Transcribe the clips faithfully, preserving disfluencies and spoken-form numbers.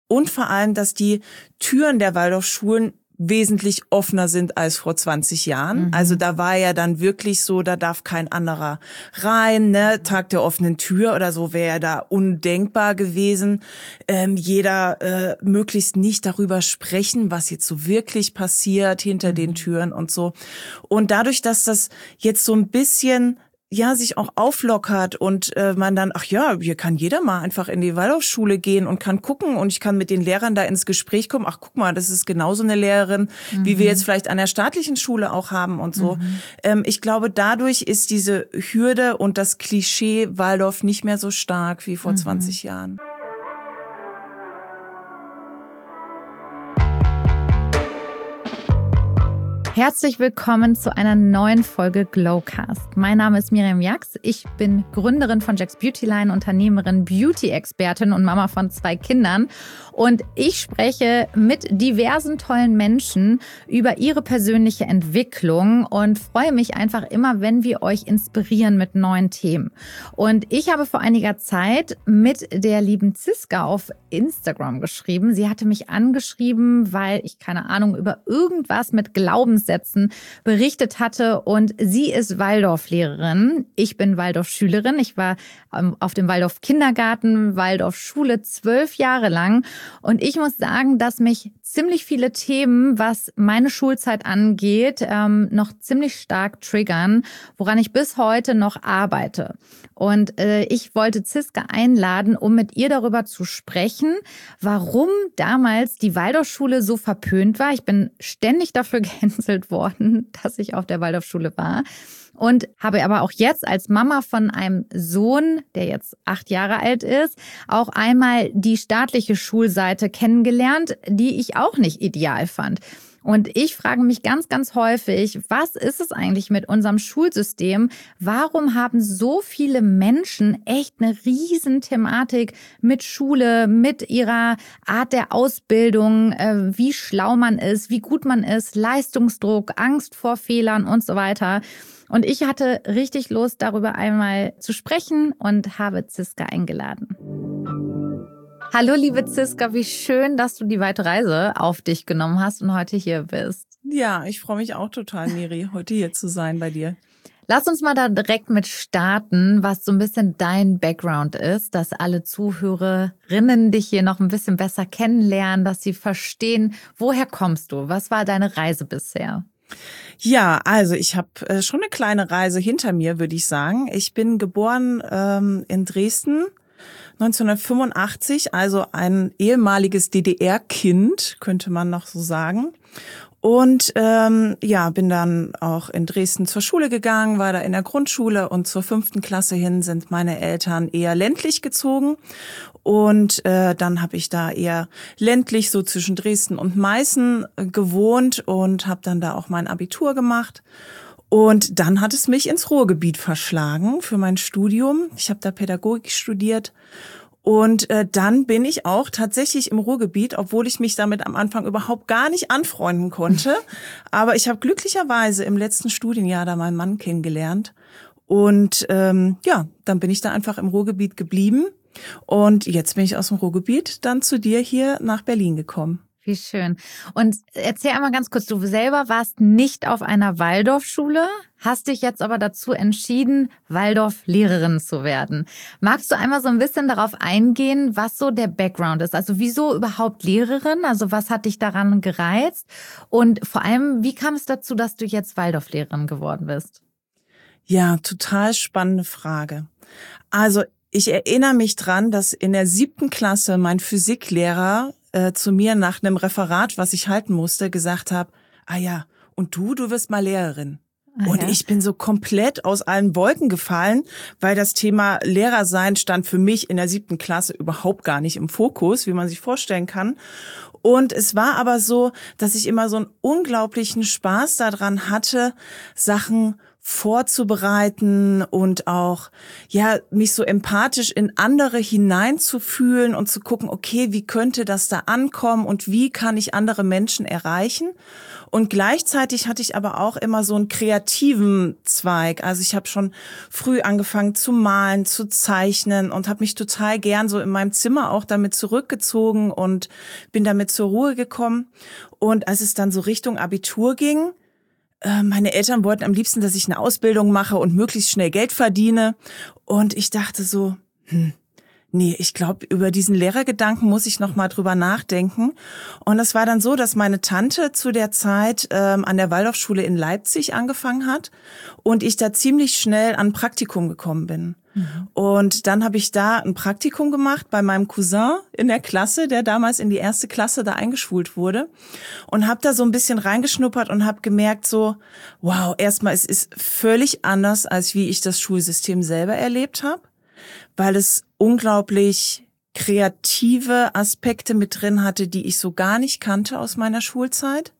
und vor allem, dass die Türen der Waldorfschulen wesentlich offener sind als vor zwanzig Jahren. Mhm. Also da war ja dann wirklich so, da darf kein anderer rein, ne? Tag der offenen Tür oder so wäre ja da undenkbar gewesen. Ähm, jeder äh, möglichst nicht darüber sprechen, was jetzt so wirklich passiert hinter mhm. den Türen und so. Und dadurch, dass das jetzt so ein bisschen ja sich auch auflockert und äh, man dann, ach ja, hier kann jeder mal einfach in die Waldorfschule gehen und kann gucken und ich kann mit den Lehrern da ins Gespräch kommen. Ach, guck mal, das ist genauso eine Lehrerin, mhm. wie wir jetzt vielleicht an der staatlichen Schule auch haben und so. Mhm. Ähm, ich glaube, dadurch ist diese Hürde und das Klischee Waldorf nicht mehr so stark wie vor mhm. zwanzig Jahren. Herzlich willkommen zu einer neuen Folge Glowcast. Mein Name ist Miriam Jax. Ich bin Gründerin von Jax Beautyline, Unternehmerin, Beauty-Expertin und Mama von zwei Kindern. Und ich spreche mit diversen tollen Menschen über ihre persönliche Entwicklung und freue mich einfach immer, wenn wir euch inspirieren mit neuen Themen. Und ich habe vor einiger Zeit mit der lieben Ziska auf Instagram geschrieben. Sie hatte mich angeschrieben, weil ich, keine Ahnung, über irgendwas mit Glaubenssätzen berichtet hatte und sie ist Waldorflehrerin. Ich bin Waldorfschülerin. Ich war auf dem Waldorf-Kindergarten, Waldorfschule zwölf Jahre lang und ich muss sagen, dass mich ziemlich viele Themen, was meine Schulzeit angeht, ähm, noch ziemlich stark triggern, woran ich bis heute noch arbeite. Und äh, ich wollte Ziska einladen, um mit ihr darüber zu sprechen, warum damals die Waldorfschule so verpönt war. Ich bin ständig dafür gehänselt worden, dass ich auf der Waldorfschule war. Und habe aber auch jetzt als Mama von einem Sohn, der jetzt acht Jahre alt ist, auch einmal die staatliche Schulseite kennengelernt, die ich auch nicht ideal fand. Und ich frage mich ganz, ganz häufig, was ist es eigentlich mit unserem Schulsystem? Warum haben so viele Menschen echt eine Riesenthematik mit Schule, mit ihrer Art der Ausbildung, wie schlau man ist, wie gut man ist, Leistungsdruck, Angst vor Fehlern und so weiter? Und ich hatte richtig Lust, darüber einmal zu sprechen und habe Ziska eingeladen. Hallo liebe Ziska, wie schön, dass du die weite Reise auf dich genommen hast und heute hier bist. Ja, ich freue mich auch total, Miri, heute hier zu sein bei dir. Lass uns mal da direkt mit starten, was so ein bisschen dein Background ist, dass alle Zuhörerinnen dich hier noch ein bisschen besser kennenlernen, dass sie verstehen, woher kommst du? Was war deine Reise bisher? Ja, also ich habe äh, schon eine kleine Reise hinter mir, würde ich sagen. Ich bin geboren ähm, in Dresden neunzehnhundertfünfundachtzig, also ein ehemaliges D D R-Kind, könnte man noch so sagen. Und ähm, ja, bin dann auch in Dresden zur Schule gegangen, war da in der Grundschule und zur fünften Klasse hin sind meine Eltern eher ländlich gezogen. Und äh, dann habe ich da eher ländlich so zwischen Dresden und Meißen gewohnt und habe dann da auch mein Abitur gemacht. Und dann hat es mich ins Ruhrgebiet verschlagen für mein Studium. Ich habe da Pädagogik studiert. Und äh, dann bin ich auch tatsächlich im Ruhrgebiet, obwohl ich mich damit am Anfang überhaupt gar nicht anfreunden konnte. Aber ich habe glücklicherweise im letzten Studienjahr da meinen Mann kennengelernt. Und ähm, ja, dann bin ich da einfach im Ruhrgebiet geblieben. Und jetzt bin ich aus dem Ruhrgebiet dann zu dir hier nach Berlin gekommen. Wie schön. Und erzähl einmal ganz kurz, du selber warst nicht auf einer Waldorfschule, hast dich jetzt aber dazu entschieden, Waldorflehrerin zu werden. Magst du einmal so ein bisschen darauf eingehen, was so der Background ist? Also wieso überhaupt Lehrerin? Also was hat dich daran gereizt? Und vor allem, wie kam es dazu, dass du jetzt Waldorflehrerin geworden bist? Ja, total spannende Frage. Also ich erinnere mich dran, dass in der siebten Klasse mein Physiklehrer äh, zu mir nach einem Referat, was ich halten musste, gesagt hat, ah ja, und du, du wirst mal Lehrerin. Ah, und ja. Ich bin so komplett aus allen Wolken gefallen, weil das Thema Lehrersein stand für mich in der siebten Klasse überhaupt gar nicht im Fokus, wie man sich vorstellen kann. Und es war aber so, dass ich immer so einen unglaublichen Spaß daran hatte, Sachen vorzubereiten und auch, ja, mich so empathisch in andere hineinzufühlen und zu gucken, okay, wie könnte das da ankommen und wie kann ich andere Menschen erreichen? Und gleichzeitig hatte ich aber auch immer so einen kreativen Zweig. Also ich habe schon früh angefangen zu malen, zu zeichnen und habe mich total gern so in meinem Zimmer auch damit zurückgezogen und bin damit zur Ruhe gekommen. Und als es dann so Richtung Abitur ging, äh, meine Eltern wollten am liebsten, dass ich eine Ausbildung mache und möglichst schnell Geld verdiene. Und ich dachte so, hm, nee, ich glaube, über diesen Lehrergedanken muss ich noch mal drüber nachdenken. Und es war dann so, dass meine Tante zu der Zeit ähm, an der Waldorfschule in Leipzig angefangen hat und ich da ziemlich schnell an ein Praktikum gekommen bin. Mhm. Und dann habe ich da ein Praktikum gemacht bei meinem Cousin in der Klasse, der damals in die erste Klasse da eingeschult wurde, und habe da so ein bisschen reingeschnuppert und habe gemerkt so, wow, erstmal, es ist völlig anders, als wie ich das Schulsystem selber erlebt habe, weil es unglaublich kreative Aspekte mit drin hatte, die ich so gar nicht kannte aus meiner Schulzeit.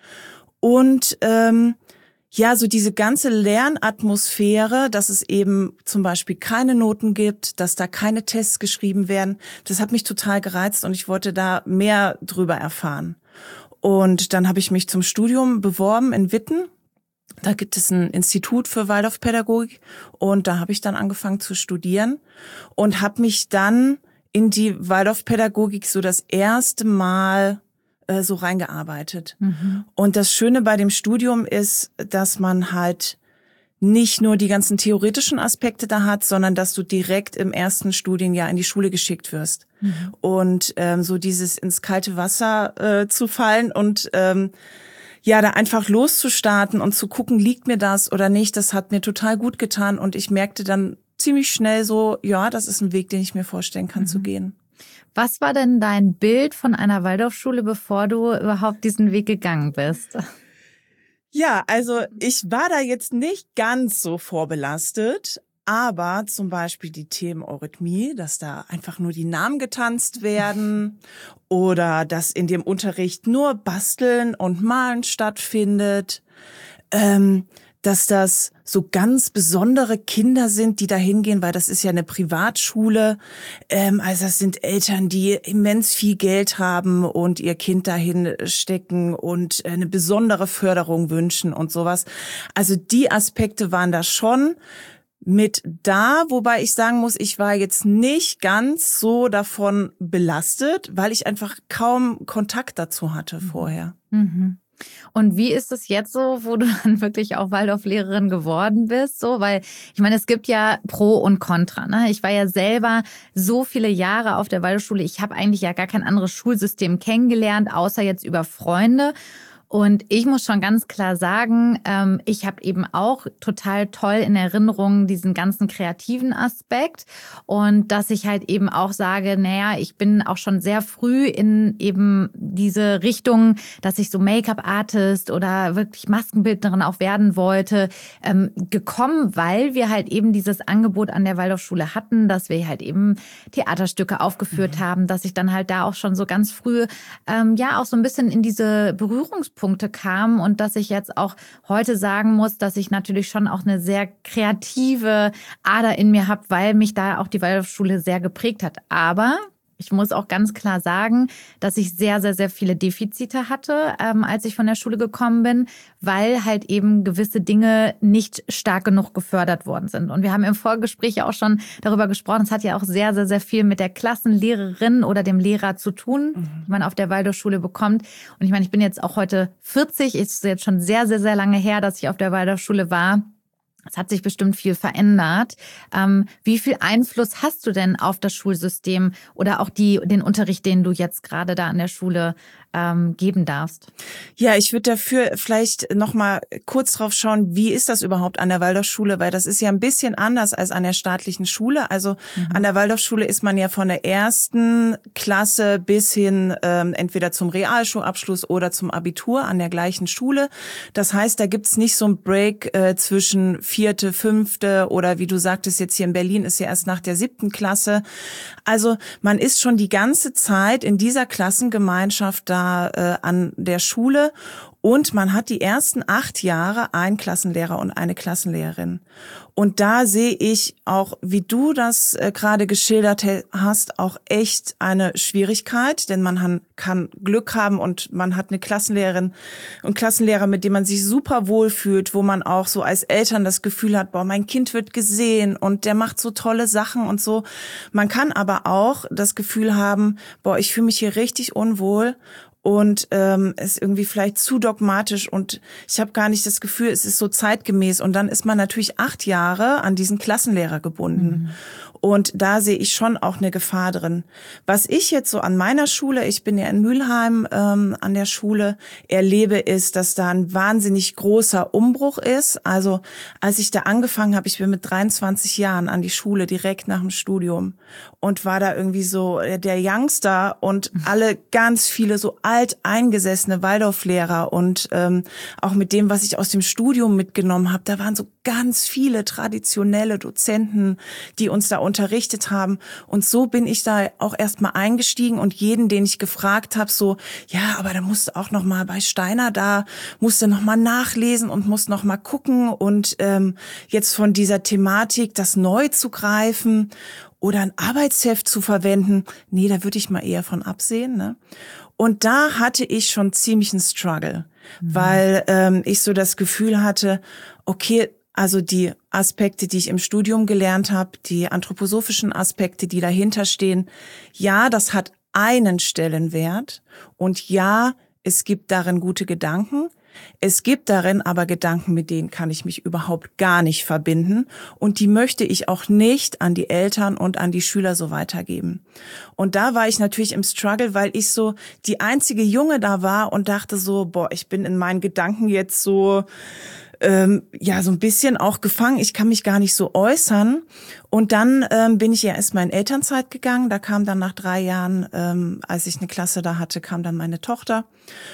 Und ähm, ja, so diese ganze Lernatmosphäre, dass es eben zum Beispiel keine Noten gibt, dass da keine Tests geschrieben werden, das hat mich total gereizt und ich wollte da mehr drüber erfahren. Und dann habe ich mich zum Studium beworben in Witten. Da gibt es ein Institut für Waldorfpädagogik und da habe ich dann angefangen zu studieren und habe mich dann in die Waldorfpädagogik so das erste Mal äh, so reingearbeitet. Mhm. Und das Schöne bei dem Studium ist, dass man halt nicht nur die ganzen theoretischen Aspekte da hat, sondern dass du direkt im ersten Studienjahr in die Schule geschickt wirst. Mhm. Und ähm, so dieses ins kalte Wasser äh, zu fallen und ähm, ja, da einfach loszustarten und zu gucken, liegt mir das oder nicht, das hat mir total gut getan und ich merkte dann ziemlich schnell so, ja, das ist ein Weg, den ich mir vorstellen kann, mhm. zu gehen. Was war denn dein Bild von einer Waldorfschule, bevor du überhaupt diesen Weg gegangen bist? Ja, also ich war da jetzt nicht ganz so vorbelastet, aber zum Beispiel die Themen Eurythmie, dass da einfach nur die Namen getanzt werden oder dass in dem Unterricht nur Basteln und Malen stattfindet, ähm, dass das so ganz besondere Kinder sind, die da hingehen, weil das ist ja eine Privatschule. Ähm, also das sind Eltern, die immens viel Geld haben und ihr Kind dahin stecken und eine besondere Förderung wünschen und sowas. Also die Aspekte waren da schon mit da, wobei ich sagen muss, ich war jetzt nicht ganz so davon belastet, weil ich einfach kaum Kontakt dazu hatte vorher. Mhm. Und wie ist es jetzt so, wo du dann wirklich auch Waldorflehrerin geworden bist? So, weil ich meine, es gibt ja Pro und Contra. Ne? Ich war ja selber so viele Jahre auf der Waldorfschule. Ich habe eigentlich ja gar kein anderes Schulsystem kennengelernt, außer jetzt über Freunde. Und ich muss schon ganz klar sagen, ähm, ich habe eben auch total toll in Erinnerung diesen ganzen kreativen Aspekt und dass ich halt eben auch sage, naja, ich bin auch schon sehr früh in eben diese Richtung, dass ich so Make-up-Artist oder wirklich Maskenbildnerin auch werden wollte, ähm, gekommen, weil wir halt eben dieses Angebot an der Waldorfschule hatten, dass wir halt eben Theaterstücke aufgeführt mhm. haben, dass ich dann halt da auch schon so ganz früh ähm, ja auch so ein bisschen in diese Berührungspunkte Punkte kam und dass ich jetzt auch heute sagen muss, dass ich natürlich schon auch eine sehr kreative Ader in mir habe, weil mich da auch die Waldorfschule sehr geprägt hat. Aber ich muss auch ganz klar sagen, dass ich sehr, sehr, sehr viele Defizite hatte, ähm, als ich von der Schule gekommen bin, weil halt eben gewisse Dinge nicht stark genug gefördert worden sind. Und wir haben im Vorgespräch ja auch schon darüber gesprochen, es hat ja auch sehr, sehr, sehr viel mit der Klassenlehrerin oder dem Lehrer zu tun, mhm. die man auf der Waldorfschule bekommt. Und ich meine, ich bin jetzt auch heute vierzig, ist jetzt schon sehr, sehr, sehr lange her, dass ich auf der Waldorfschule war. Es hat sich bestimmt viel verändert. Ähm, wie viel Einfluss hast du denn auf das Schulsystem oder auch die, den Unterricht, den du jetzt gerade da an der Schule ähm, geben darfst? Ja, ich würde dafür vielleicht noch mal kurz drauf schauen, wie ist das überhaupt an der Waldorfschule, weil das ist ja ein bisschen anders als an der staatlichen Schule. Also mhm. an der Waldorfschule ist man ja von der ersten Klasse bis hin ähm, entweder zum Realschulabschluss oder zum Abitur an der gleichen Schule. Das heißt, da gibt's nicht so ein Break äh, zwischen vierte, fünfte oder wie du sagtest, jetzt hier in Berlin ist ja erst nach der siebten Klasse. Also man ist schon die ganze Zeit in dieser Klassengemeinschaft da äh, an der Schule Und man hat die ersten acht Jahre einen Klassenlehrer und eine Klassenlehrerin. Und da sehe ich auch, wie du das äh, gerade geschildert hast, auch echt eine Schwierigkeit, denn man han, kann Glück haben und man hat eine Klassenlehrerin und Klassenlehrer, mit dem man sich super wohl fühlt, wo man auch so als Eltern das Gefühl hat, boah, mein Kind wird gesehen und der macht so tolle Sachen und so. Man kann aber auch das Gefühl haben, boah, ich fühle mich hier richtig unwohl. Und ähm, ist irgendwie vielleicht zu dogmatisch und ich habe gar nicht das Gefühl, es ist so zeitgemäß. Und dann ist man natürlich acht Jahre an diesen Klassenlehrer gebunden. Mhm. Und da sehe ich schon auch eine Gefahr drin. Was ich jetzt so an meiner Schule, ich bin ja in Mülheim ähm, an der Schule, erlebe, ist, dass da ein wahnsinnig großer Umbruch ist. Also als ich da angefangen habe, ich bin mit dreiundzwanzig Jahren an die Schule, direkt nach dem Studium und war da irgendwie so der Youngster und alle ganz viele so alteingesessene Waldorflehrer und ähm, auch mit dem, was ich aus dem Studium mitgenommen habe, da waren so ganz viele traditionelle Dozenten, die uns da unterrichtet haben. Und so bin ich da auch erstmal eingestiegen und jeden, den ich gefragt habe, so, ja, aber da musst du auch noch mal bei Steiner, da musst du noch mal nachlesen und musst noch mal gucken und ähm, jetzt von dieser Thematik, das neu zu greifen oder ein Arbeitsheft zu verwenden, nee, da würde ich mal eher von absehen, ne? Und da hatte ich schon ziemlich einen Struggle, mhm. weil ähm, ich so das Gefühl hatte, okay, also die Aspekte, die ich im Studium gelernt habe, die anthroposophischen Aspekte, die dahinter stehen, ja, das hat einen Stellenwert und ja, es gibt darin gute Gedanken. Es gibt darin aber Gedanken, mit denen kann ich mich überhaupt gar nicht verbinden und die möchte ich auch nicht an die Eltern und an die Schüler so weitergeben. Und da war ich natürlich im Struggle, weil ich so die einzige Junge da war und dachte so, boah, ich bin in meinen Gedanken jetzt so ähm, ja so ein bisschen auch gefangen. Ich kann mich gar nicht so äußern. Und dann ähm, bin ich ja erstmal in Elternzeit gegangen. Da kam dann nach drei Jahren, ähm, als ich eine Klasse da hatte, kam dann meine Tochter.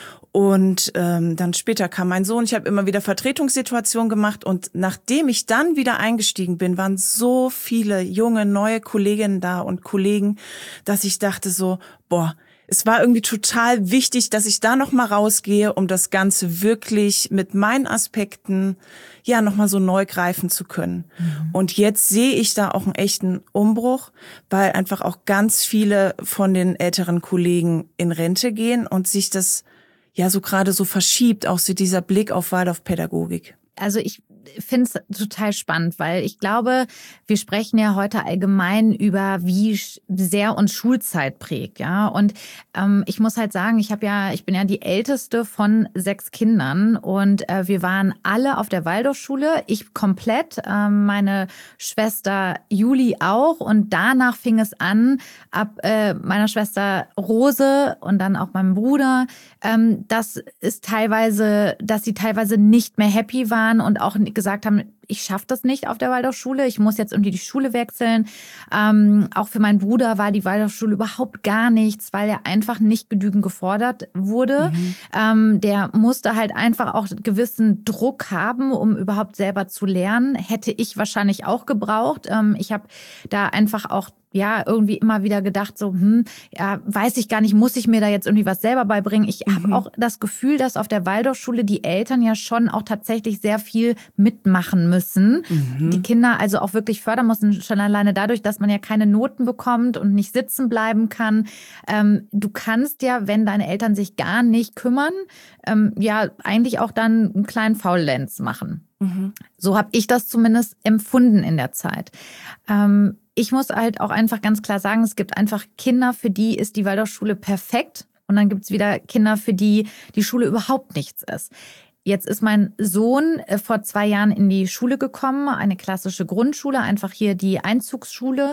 Und ähm, dann später kam mein Sohn. Ich habe immer wieder Vertretungssituationen gemacht. Und nachdem ich dann wieder eingestiegen bin, waren so viele junge, neue Kolleginnen da und Kollegen, dass ich dachte so, boah, es war irgendwie total wichtig, dass ich da noch mal rausgehe, um das Ganze wirklich mit meinen Aspekten ja noch mal so neu greifen zu können. Mhm. Und jetzt sehe ich da auch einen echten Umbruch, weil einfach auch ganz viele von den älteren Kollegen in Rente gehen und sich das ja so gerade so verschiebt, auch so dieser Blick auf Waldorfpädagogik. Also ich finde es total spannend, weil ich glaube, wir sprechen ja heute allgemein über, wie sehr uns Schulzeit prägt, ja. Und ähm, ich muss halt sagen, ich habe ja, ich bin ja die älteste von sechs Kindern und äh, wir waren alle auf der Waldorfschule. Ich komplett, äh, meine Schwester Juli auch. Und danach fing es an, ab äh, meiner Schwester Rose und dann auch meinem Bruder, ähm, dass es teilweise, dass sie teilweise nicht mehr happy waren und auch gesagt haben, ich schaffe das nicht auf der Waldorfschule, ich muss jetzt irgendwie die Schule wechseln. Ähm, auch für meinen Bruder war die Waldorfschule überhaupt gar nichts, weil er einfach nicht genügend gefordert wurde. Mhm. Ähm, der musste halt einfach auch gewissen Druck haben, um überhaupt selber zu lernen. Hätte ich wahrscheinlich auch gebraucht. Ähm, ich habe da einfach auch ja, irgendwie immer wieder gedacht, so, hm, ja, weiß ich gar nicht, muss ich mir da jetzt irgendwie was selber beibringen? Ich mhm. habe auch das Gefühl, dass auf der Waldorfschule die Eltern ja schon auch tatsächlich sehr viel mitmachen müssen. Mhm. Die Kinder also auch wirklich fördern müssen, schon alleine dadurch, dass man ja keine Noten bekommt und nicht sitzen bleiben kann. Ähm, du kannst ja, wenn deine Eltern sich gar nicht kümmern, ähm, ja, eigentlich auch dann einen kleinen Faulenz machen. Mhm. So habe ich das zumindest empfunden in der Zeit. Ähm, Ich muss halt auch einfach ganz klar sagen, es gibt einfach Kinder, für die ist die Waldorfschule perfekt. Und dann gibt es wieder Kinder, für die die Schule überhaupt nichts ist. Jetzt ist mein Sohn vor zwei Jahren in die Schule gekommen, eine klassische Grundschule, einfach hier die Einzugsschule.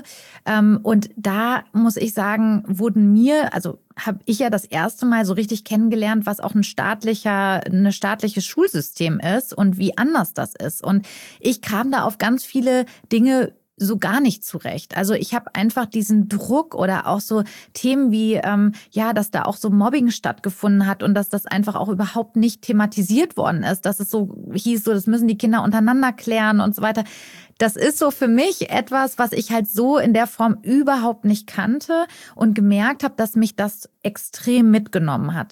Und da muss ich sagen, wurden mir, also habe ich ja das erste Mal so richtig kennengelernt, was auch ein staatlicher, eine staatliches Schulsystem ist und wie anders das ist. Und ich kam da auf ganz viele Dinge so gar nicht zurecht. Also ich habe einfach diesen Druck oder auch so Themen wie, ähm, ja, dass da auch so Mobbing stattgefunden hat und dass das einfach auch überhaupt nicht thematisiert worden ist, dass es so hieß, so das müssen die Kinder untereinander klären und so weiter. Das ist so für mich etwas, was ich halt so in der Form überhaupt nicht kannte und gemerkt habe, dass mich das extrem mitgenommen hat.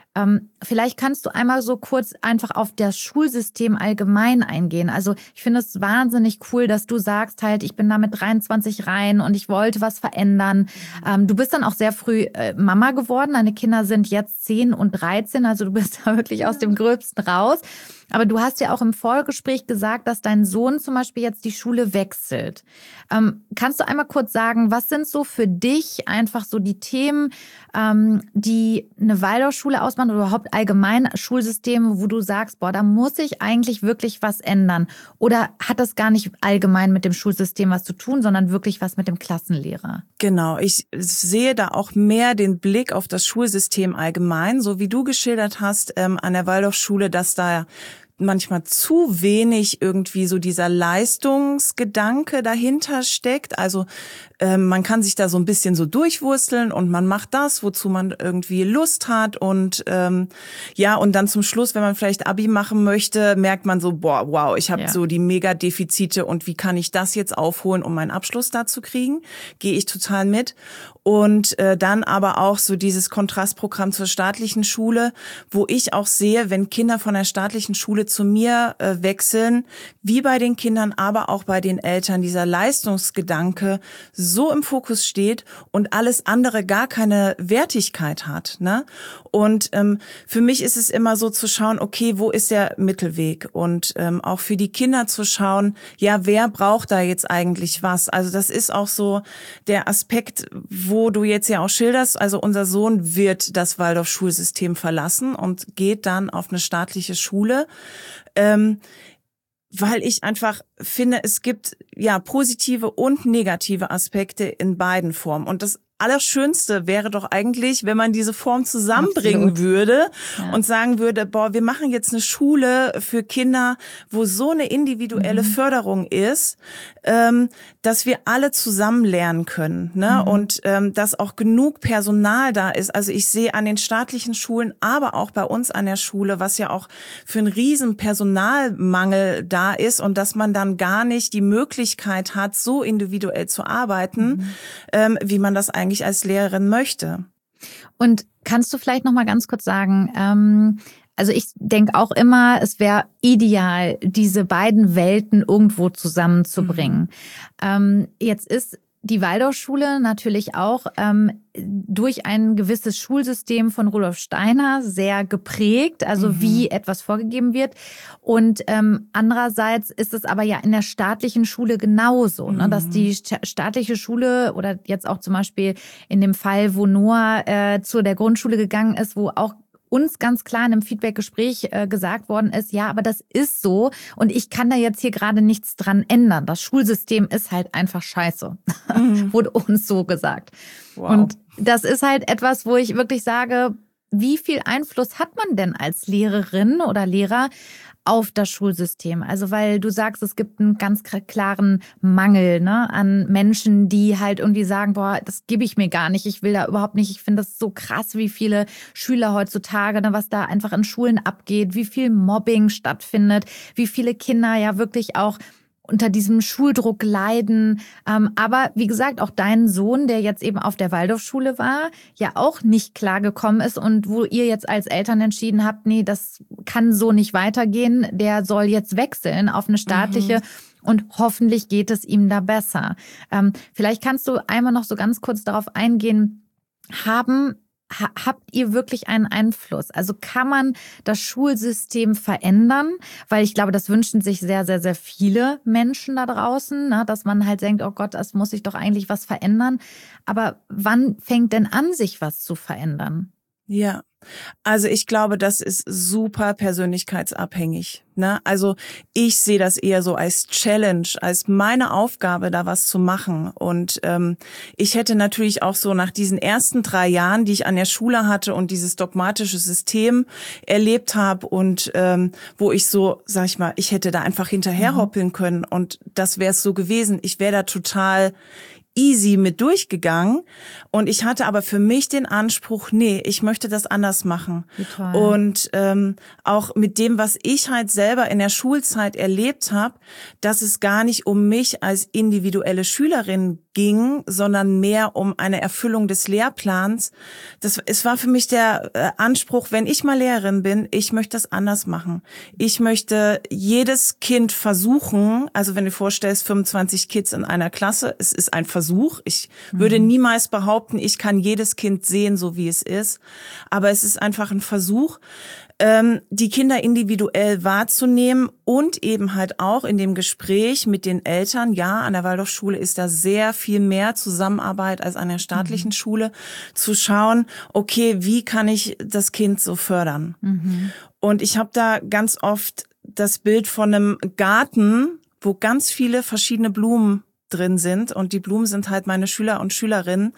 Ähm, vielleicht kannst du einmal so kurz einfach auf das Schulsystem allgemein eingehen. Also ich finde es wahnsinnig cool, dass du sagst halt, ich bin da mit dreiundzwanzig rein und ich wollte was verändern. Ähm, du bist dann auch sehr früh äh, Mama geworden. Deine Kinder sind jetzt zehn und dreizehn, also du bist da wirklich aus dem Gröbsten raus. Aber du hast ja auch im Vorgespräch gesagt, dass dein Sohn zum Beispiel jetzt die Schule wechselt. Ähm, kannst du einmal kurz sagen, was sind so für dich einfach so die Themen, ähm, die eine Waldorfschule ausmachen oder überhaupt allgemein Schulsysteme, wo du sagst, boah, da muss ich eigentlich wirklich was ändern? Oder hat das gar nicht allgemein mit dem Schulsystem was zu tun, sondern wirklich was mit dem Klassenlehrer? Genau, ich sehe da auch mehr den Blick auf das Schulsystem allgemein, so wie du geschildert hast ähm, an der Waldorfschule, dass da manchmal zu wenig irgendwie so dieser Leistungsgedanke dahinter steckt. Also ähm, man kann sich da so ein bisschen so durchwursteln und man macht das, wozu man irgendwie Lust hat. Und ähm, ja, und dann zum Schluss, wenn man vielleicht Abi machen möchte, merkt man so, boah, wow, ich habe Ja. so die Mega-Defizite und wie kann ich das jetzt aufholen, um meinen Abschluss da zu kriegen? Gehe ich total mit. Und äh, dann aber auch so dieses Kontrastprogramm zur staatlichen Schule, wo ich auch sehe, wenn Kinder von der staatlichen Schule zu mir äh, wechseln, wie bei den Kindern, aber auch bei den Eltern, dieser Leistungsgedanke so im Fokus steht und alles andere gar keine Wertigkeit hat, ne? Und ähm, für mich ist es immer so zu schauen, okay, wo ist der Mittelweg? Und ähm, auch für die Kinder zu schauen, ja, wer braucht da jetzt eigentlich was? Also das ist auch so der Aspekt, wo du jetzt ja auch schilderst, also unser Sohn wird das Waldorf-Schulsystem verlassen und geht dann auf eine staatliche Schule, ähm, weil ich einfach finde, es gibt ja positive und negative Aspekte in beiden Formen. Und das Allerschönste wäre doch eigentlich, wenn man diese Form zusammenbringen Absolut. würde Ja. und sagen würde, boah, wir machen jetzt eine Schule für Kinder, wo so eine individuelle Mhm. Förderung ist, ähm, dass wir alle zusammen lernen können, ne? Mhm. Und ähm, dass auch genug Personal da ist. Also ich sehe an den staatlichen Schulen, aber auch bei uns an der Schule, was ja auch für einen riesen Personalmangel da ist und dass man dann gar nicht die Möglichkeit hat, so individuell zu arbeiten, Mhm. ähm, wie man das eigentlich als Lehrerin möchte. Und kannst du vielleicht noch mal ganz kurz sagen, ähm, also ich denke auch immer, es wäre ideal, diese beiden Welten irgendwo zusammenzubringen. Mhm. Ähm, jetzt ist die Waldorfschule natürlich auch ähm, durch ein gewisses Schulsystem von Rudolf Steiner sehr geprägt, also mhm. wie etwas vorgegeben wird. Und ähm, andererseits ist es aber ja in der staatlichen Schule genauso, mhm. ne, dass die staatliche Schule oder jetzt auch zum Beispiel in dem Fall, wo Noah äh, zu der Grundschule gegangen ist, wo auch uns ganz klar in einem Feedbackgespräch äh, gesagt worden ist, ja, aber das ist so und ich kann da jetzt hier gerade nichts dran ändern. Das Schulsystem ist halt einfach scheiße, mhm. wurde uns so gesagt. Wow. Und das ist halt etwas, wo ich wirklich sage, wie viel Einfluss hat man denn als Lehrerin oder Lehrer auf das Schulsystem? Also weil du sagst, es gibt einen ganz klaren Mangel, ne, an Menschen, die halt irgendwie sagen, boah, das gebe ich mir gar nicht, ich will da überhaupt nicht. Ich finde das so krass, wie viele Schüler heutzutage, ne, was da einfach in Schulen abgeht, wie viel Mobbing stattfindet, wie viele Kinder ja wirklich auch unter diesem Schuldruck leiden. Aber wie gesagt, auch dein Sohn, der jetzt eben auf der Waldorfschule war, ja auch nicht klargekommen ist und wo ihr jetzt als Eltern entschieden habt, nee, das kann so nicht weitergehen, der soll jetzt wechseln auf eine staatliche mhm. und hoffentlich geht es ihm da besser. Vielleicht kannst du einmal noch so ganz kurz darauf eingehen, haben Habt ihr wirklich einen Einfluss? Also kann man das Schulsystem verändern? Weil ich glaube, das wünschen sich sehr, sehr, sehr viele Menschen da draußen, ne? Dass man halt denkt, oh Gott, das muss sich doch eigentlich was verändern. Aber wann fängt denn an, sich was zu verändern? Ja, also ich glaube, das ist super persönlichkeitsabhängig, ne? Also ich sehe das eher so als Challenge, als meine Aufgabe, da was zu machen. Und ähm, ich hätte natürlich auch so nach diesen ersten drei Jahren, die ich an der Schule hatte und dieses dogmatische System erlebt habe und ähm, wo ich so, sag ich mal, ich hätte da einfach hinterherhoppeln können und das wäre es so gewesen. Ich wäre da total easy mit durchgegangen. Und ich hatte aber für mich den Anspruch, nee, ich möchte das anders machen. Und ähm, auch mit dem, was ich halt selber in der Schulzeit erlebt habe, dass es gar nicht um mich als individuelle Schülerin ging, sondern mehr um eine Erfüllung des Lehrplans. Das, es war für mich der äh, Anspruch, wenn ich mal Lehrerin bin, ich möchte das anders machen. Ich möchte jedes Kind versuchen, also wenn du dir vorstellst, fünfundzwanzig Kids in einer Klasse, es ist ein Versuch. Ich mhm. würde niemals behaupten, ich kann jedes Kind sehen, so wie es ist. Aber es ist einfach ein Versuch, die Kinder individuell wahrzunehmen und eben halt auch in dem Gespräch mit den Eltern. Ja, an der Waldorfschule ist da sehr viel mehr Zusammenarbeit als an der staatlichen mhm. Schule, zu schauen, okay, wie kann ich das Kind so fördern? Mhm. Und ich habe da ganz oft das Bild von einem Garten, wo ganz viele verschiedene Blumen drin sind, und die Blumen sind halt meine Schüler und Schülerinnen,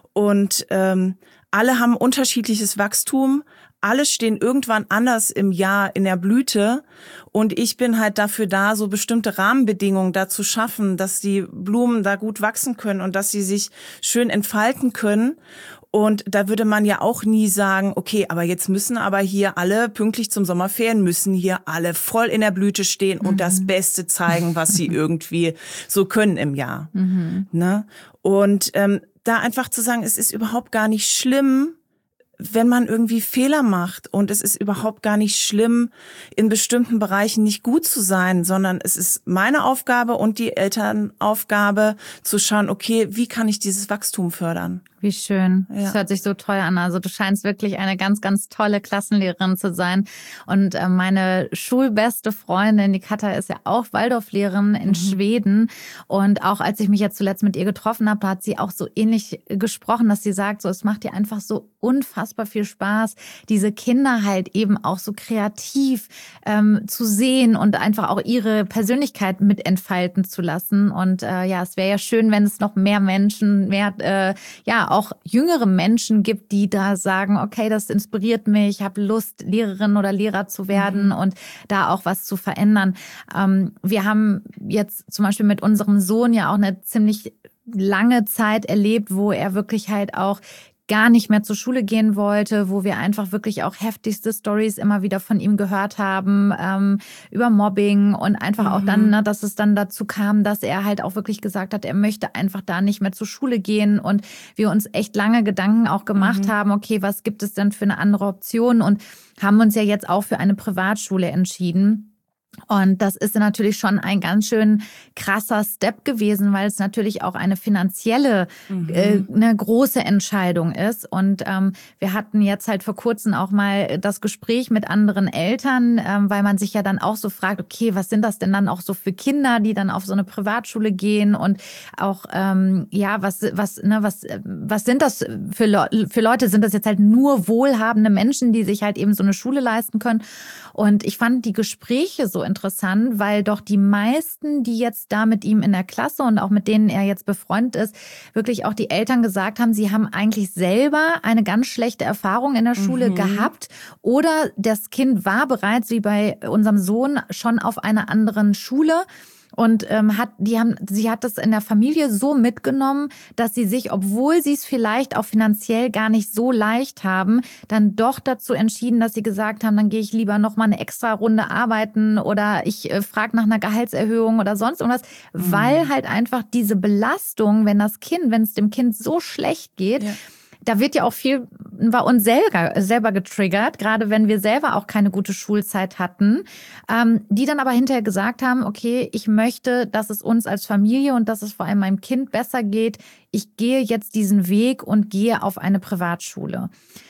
und ähm, alle haben unterschiedliches Wachstum. Alle stehen irgendwann anders im Jahr in der Blüte, und ich bin halt dafür da, so bestimmte Rahmenbedingungen da zu schaffen, dass die Blumen da gut wachsen können und dass sie sich schön entfalten können. Und da würde man ja auch nie sagen, okay, aber jetzt müssen aber hier alle pünktlich zum Sommerferien, müssen hier alle voll in der Blüte stehen und mhm. das Beste zeigen, was sie irgendwie so können im Jahr. Mhm. Ne? Und ähm, da einfach zu sagen, es ist überhaupt gar nicht schlimm, wenn man irgendwie Fehler macht, und es ist überhaupt gar nicht schlimm, in bestimmten Bereichen nicht gut zu sein, sondern es ist meine Aufgabe und die Elternaufgabe zu schauen, okay, wie kann ich dieses Wachstum fördern? Wie schön. Ja. Das hört sich so toll an. Also du scheinst wirklich eine ganz, ganz tolle Klassenlehrerin zu sein. Und äh, meine schulbeste Freundin, die Katha, ist ja auch Waldorflehrerin in mhm. Schweden. Und auch als ich mich jetzt zuletzt mit ihr getroffen habe, hat sie auch so ähnlich gesprochen, dass sie sagt, so, es macht ihr einfach so unfassbar viel Spaß, diese Kinder halt eben auch so kreativ ähm, zu sehen und einfach auch ihre Persönlichkeit mit entfalten zu lassen. Und äh, ja, es wäre ja schön, wenn es noch mehr Menschen, mehr äh, ja auch jüngere Menschen gibt, die da sagen, okay, das inspiriert mich, ich habe Lust, Lehrerin oder Lehrer zu werden mhm. und da auch was zu verändern. Ähm, wir haben jetzt zum Beispiel mit unserem Sohn ja auch eine ziemlich lange Zeit erlebt, wo er wirklich halt auch gar nicht mehr zur Schule gehen wollte, wo wir einfach wirklich auch heftigste Stories immer wieder von ihm gehört haben, ähm, über Mobbing, und einfach mhm. auch dann, ne, dass es dann dazu kam, dass er halt auch wirklich gesagt hat, er möchte einfach da nicht mehr zur Schule gehen, und wir uns echt lange Gedanken auch gemacht mhm. haben, okay, was gibt es denn für eine andere Option, und haben uns ja jetzt auch für eine Privatschule entschieden. Und das ist natürlich schon ein ganz schön krasser Step gewesen, weil es natürlich auch eine finanzielle, mhm. äh, eine große Entscheidung ist. Und ähm, wir hatten jetzt halt vor kurzem auch mal das Gespräch mit anderen Eltern, ähm, weil man sich ja dann auch so fragt, okay, was sind das denn dann auch so für Kinder, die dann auf so eine Privatschule gehen, und auch, ähm, ja, was, was, ne, was, was sind das für, Le- für Leute? Sind das jetzt halt nur wohlhabende Menschen, die sich halt eben so eine Schule leisten können? Und ich fand die Gespräche so interessant, weil doch die meisten, die jetzt da mit ihm in der Klasse und auch mit denen er jetzt befreundet ist, wirklich auch die Eltern gesagt haben, sie haben eigentlich selber eine ganz schlechte Erfahrung in der Schule mhm. gehabt, oder das Kind war bereits, wie bei unserem Sohn, schon auf einer anderen Schule. Und ähm, hat, die haben, sie hat das in der Familie so mitgenommen, dass sie sich, obwohl sie es vielleicht auch finanziell gar nicht so leicht haben, dann doch dazu entschieden, dass sie gesagt haben, dann gehe ich lieber noch mal eine extra Runde arbeiten, oder ich äh, frage nach einer Gehaltserhöhung oder sonst irgendwas, mhm. weil halt einfach diese Belastung, wenn das Kind, wenn es dem Kind so schlecht geht, ja. Da wird ja auch viel bei uns selber, selber getriggert, gerade wenn wir selber auch keine gute Schulzeit hatten, ähm, die dann aber hinterher gesagt haben, okay, ich möchte, dass es uns als Familie und dass es vor allem meinem Kind besser geht. Ich gehe jetzt diesen Weg und gehe auf eine Privatschule.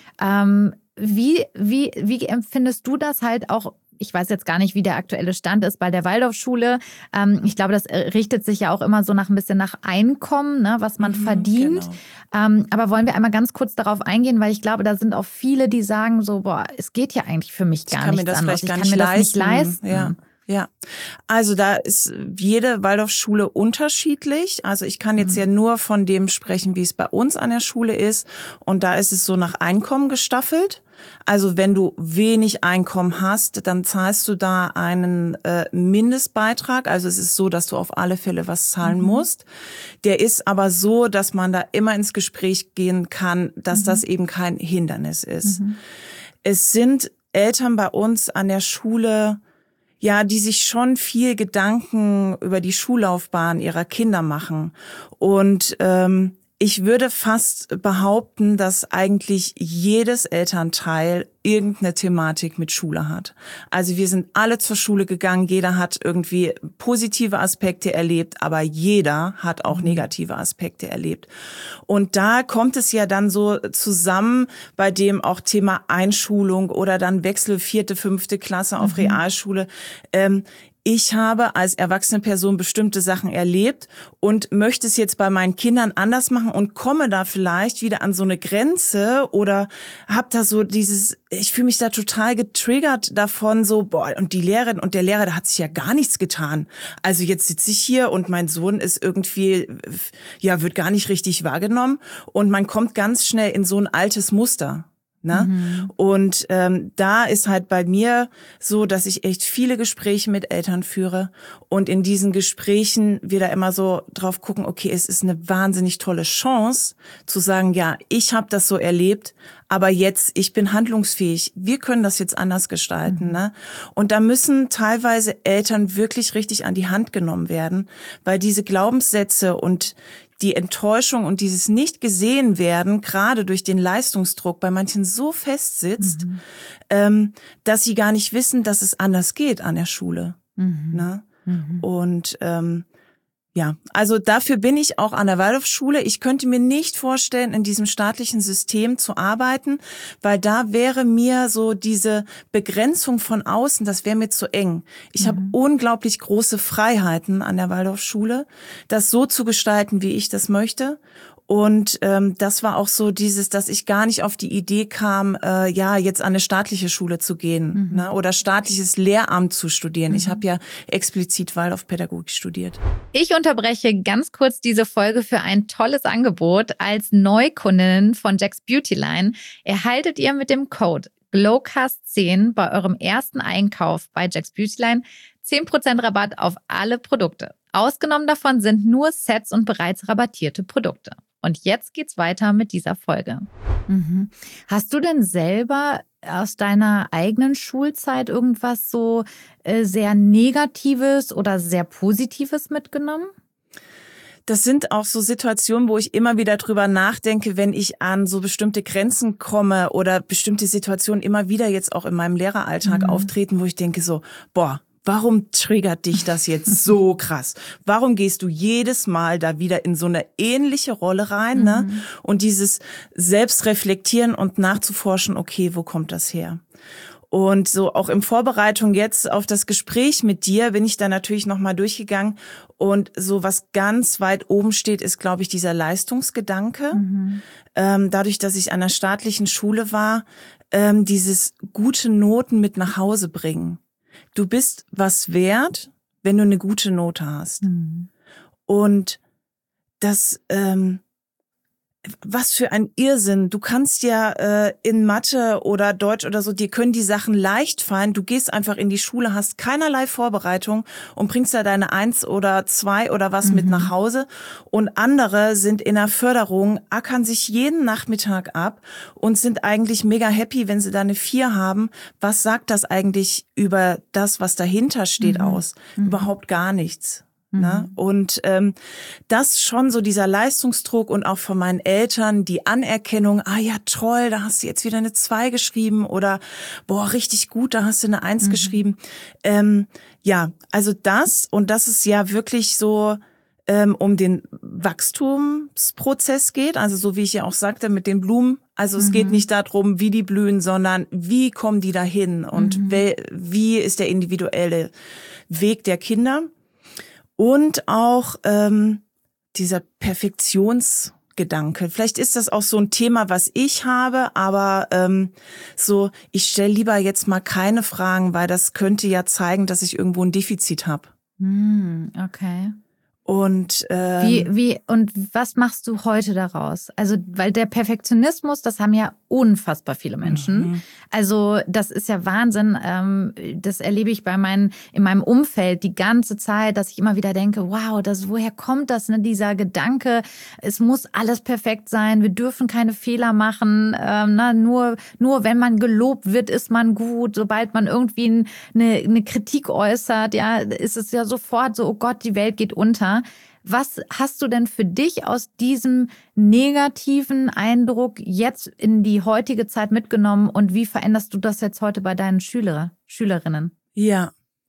Ähm, wie, wie, wie empfindest du das halt auch? Ich weiß jetzt gar nicht, wie der aktuelle Stand ist bei der Waldorfschule. Ähm, ich glaube, das richtet sich ja auch immer so nach ein bisschen nach Einkommen, ne, was man mhm, verdient. Genau. Ähm, aber wollen wir einmal ganz kurz darauf eingehen, weil ich glaube, da sind auch viele, die sagen so, boah, es geht ja eigentlich für mich gar nichts anderes. Ich kann mir das nicht leisten. Ja. Ja, also da ist jede Waldorfschule unterschiedlich. Also ich kann jetzt mhm. ja nur von dem sprechen, wie es bei uns an der Schule ist. Und da ist es so nach Einkommen gestaffelt. Also wenn du wenig Einkommen hast, dann zahlst du da einen äh, Mindestbeitrag. Also es ist so, dass du auf alle Fälle was zahlen mhm. musst. Der ist aber so, dass man da immer ins Gespräch gehen kann, dass mhm. das eben kein Hindernis ist. Mhm. Es sind Eltern bei uns an der Schule, ja, die sich schon viel Gedanken über die Schullaufbahn ihrer Kinder machen. Und ähm, ich würde fast behaupten, dass eigentlich jedes Elternteil irgendeine Thematik mit Schule hat. Also wir sind alle zur Schule gegangen, jeder hat irgendwie positive Aspekte erlebt, aber jeder hat auch negative Aspekte erlebt. Und da kommt es ja dann so zusammen, bei dem auch Thema Einschulung oder dann Wechsel vierte, fünfte Klasse auf mhm. Realschule. Ähm, Ich habe als erwachsene Person bestimmte Sachen erlebt und möchte es jetzt bei meinen Kindern anders machen und komme da vielleicht wieder an so eine Grenze oder habe da so dieses, ich fühle mich da total getriggert davon, so, boah, und die Lehrerin und der Lehrer, da hat sich ja gar nichts getan. Also jetzt sitze ich hier und mein Sohn ist irgendwie, ja, wird gar nicht richtig wahrgenommen und man kommt ganz schnell in so ein altes Muster. Ne? Mhm. Und ähm, da ist halt bei mir so, dass ich echt viele Gespräche mit Eltern führe und in diesen Gesprächen wir da immer so drauf gucken, okay, es ist eine wahnsinnig tolle Chance zu sagen, ja, ich habe das so erlebt, aber jetzt, ich bin handlungsfähig, wir können das jetzt anders gestalten. Mhm. Ne? Und da müssen teilweise Eltern wirklich richtig an die Hand genommen werden, weil diese Glaubenssätze und die Enttäuschung und dieses nicht gesehen werden, gerade durch den Leistungsdruck bei manchen so fest sitzt, mhm. ähm, dass sie gar nicht wissen, dass es anders geht an der Schule. Mhm. Ne? Mhm. Und ähm, ja, also dafür bin ich auch an der Waldorfschule. Ich könnte mir nicht vorstellen, in diesem staatlichen System zu arbeiten, weil da wäre mir so diese Begrenzung von außen, das wäre mir zu eng. Ich mhm. habe unglaublich große Freiheiten an der Waldorfschule, das so zu gestalten, wie ich das möchte. Und ähm, das war auch so dieses, dass ich gar nicht auf die Idee kam, äh, ja, jetzt an eine staatliche Schule zu gehen, mhm. ne, oder staatliches Lehramt zu studieren. Mhm. Ich habe ja explizit Waldorfpädagogik studiert. Ich unterbreche ganz kurz diese Folge für ein tolles Angebot. Als Neukundin von Jack's Beauty Line erhaltet ihr mit dem Code Glowcast zehn bei eurem ersten Einkauf bei Jack's Beauty Line zehn Prozent Rabatt auf alle Produkte. Ausgenommen davon sind nur Sets und bereits rabattierte Produkte. Und jetzt geht's weiter mit dieser Folge. Mhm. Hast du denn selber aus deiner eigenen Schulzeit irgendwas so äh, sehr Negatives oder sehr Positives mitgenommen? Das sind auch so Situationen, wo ich immer wieder drüber nachdenke, wenn ich an so bestimmte Grenzen komme oder bestimmte Situationen immer wieder jetzt auch in meinem Lehreralltag mhm. auftreten, wo ich denke so, boah, warum triggert dich das jetzt so krass? Warum gehst du jedes Mal da wieder in so eine ähnliche Rolle rein, mhm. ne? Und dieses Selbstreflektieren und nachzuforschen, okay, wo kommt das her? Und so auch in Vorbereitung jetzt auf das Gespräch mit dir bin ich da natürlich nochmal durchgegangen. Und so was ganz weit oben steht, ist, glaube ich, dieser Leistungsgedanke. Mhm. Ähm, dadurch, dass ich an einer staatlichen Schule war, ähm, dieses gute Noten mit nach Hause bringen. Du bist was wert, wenn du eine gute Note hast. Mhm. Und das, ähm, was für ein Irrsinn. Du kannst ja äh, in Mathe oder Deutsch oder so, dir können die Sachen leicht fallen. Du gehst einfach in die Schule, hast keinerlei Vorbereitung und bringst da deine Eins oder Zwei oder was mhm. mit nach Hause. Und andere sind in der Förderung, ackern sich jeden Nachmittag ab und sind eigentlich mega happy, wenn sie da eine Vier haben. Was sagt das eigentlich über das, was dahinter steht, mhm. aus? Mhm. Überhaupt gar nichts. Ne? Und ähm, das schon so dieser Leistungsdruck und auch von meinen Eltern die Anerkennung, ah ja toll, da hast du jetzt wieder eine Zwei geschrieben oder boah, richtig gut, da hast du eine Eins mhm. geschrieben. Ähm, ja, also das und dass es ja wirklich so ähm, um den Wachstumsprozess geht, also so wie ich ja auch sagte mit den Blumen, also es mhm. geht nicht darum, wie die blühen, sondern wie kommen die dahin und mhm. wel, wie ist der individuelle Weg der Kinder. Und auch ähm, dieser Perfektionsgedanke, Grundgedanke. Vielleicht ist das auch so ein Thema, was ich habe, aber ähm, so, ich stelle lieber jetzt mal keine Fragen, weil das könnte ja zeigen, dass ich irgendwo ein Defizit habe. Hm, okay. Und ähm, wie wie und was machst du heute daraus? Also, weil der Perfektionismus, das haben ja unfassbar viele Menschen. Mhm. Also, das ist ja Wahnsinn. Ähm, das erlebe ich bei meinen in meinem Umfeld die ganze Zeit, dass ich immer wieder denke, wow, das woher kommt das? Ne? Dieser Gedanke, es muss alles perfekt sein, wir dürfen keine Fehler machen. Ähm, na, nur nur wenn man gelobt wird, ist man gut. Sobald man irgendwie eine eine Kritik äußert, ja, ist es ja sofort so, oh Gott, die Welt geht unter. Was hast du denn für dich aus diesem negativen Eindruck jetzt in die heutige Zeit mitgenommen und wie veränderst du das jetzt heute bei deinen Schüler, Schülerinnen? Ja,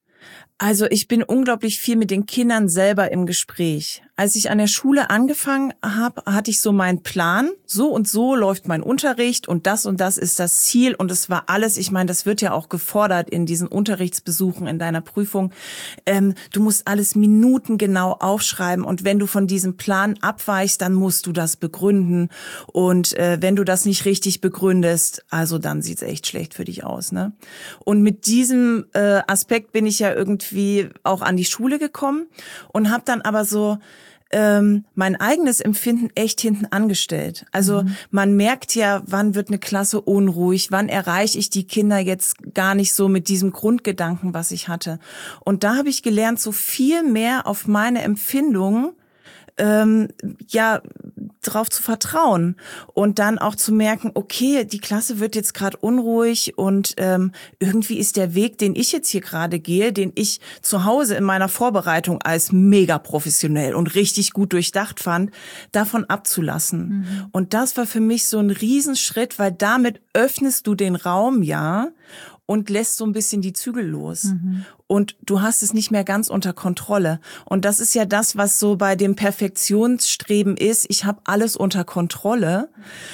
also ich bin unglaublich viel mit den Kindern selber im Gespräch. Als ich an der Schule angefangen habe, hatte ich so meinen Plan. So und so läuft mein Unterricht und das und das ist das Ziel. Und es war alles, ich meine, das wird ja auch gefordert in diesen Unterrichtsbesuchen, in deiner Prüfung. Ähm, du musst alles minutengenau aufschreiben und wenn du von diesem Plan abweichst, dann musst du das begründen. Und äh, wenn du das nicht richtig begründest, also dann sieht's echt schlecht für dich aus, ne? Und mit diesem äh, Aspekt bin ich ja irgendwie auch an die Schule gekommen und habe dann aber so ähm, mein eigenes Empfinden echt hinten angestellt. Also mhm. man merkt ja, wann wird eine Klasse unruhig, wann erreiche ich die Kinder jetzt gar nicht so mit diesem Grundgedanken, was ich hatte. Und da habe ich gelernt, so viel mehr auf meine Empfindungen ähm, ja drauf zu vertrauen und dann auch zu merken, okay, die Klasse wird jetzt gerade unruhig und ähm, irgendwie ist der Weg, den ich jetzt hier gerade gehe, den ich zu Hause in meiner Vorbereitung als mega professionell und richtig gut durchdacht fand, davon abzulassen. Mhm. Und das war für mich so ein Riesenschritt, weil damit öffnest du den Raum, ja, und lässt so ein bisschen die Zügel los. Mhm. Und du hast es nicht mehr ganz unter Kontrolle. Und das ist ja das, was so bei dem Perfektionsstreben ist. Ich habe alles unter Kontrolle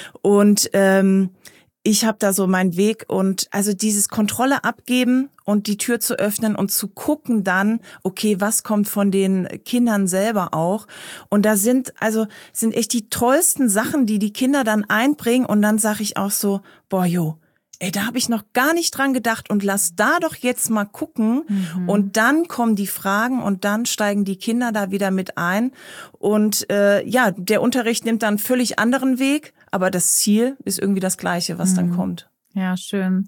und ähm, ich habe da so meinen Weg. Und also dieses Kontrolle abgeben und die Tür zu öffnen und zu gucken dann, okay, was kommt von den Kindern selber auch. Und da sind also sind echt die tollsten Sachen, die die Kinder dann einbringen. Und dann sage ich auch so, boah, jo, ey, da habe ich noch gar nicht dran gedacht und lass da doch jetzt mal gucken. Mhm. Und dann kommen die Fragen und dann steigen die Kinder da wieder mit ein. Und äh, ja, der Unterricht nimmt dann einen völlig anderen Weg, aber das Ziel ist irgendwie das Gleiche, was mhm. dann kommt. Ja, schön.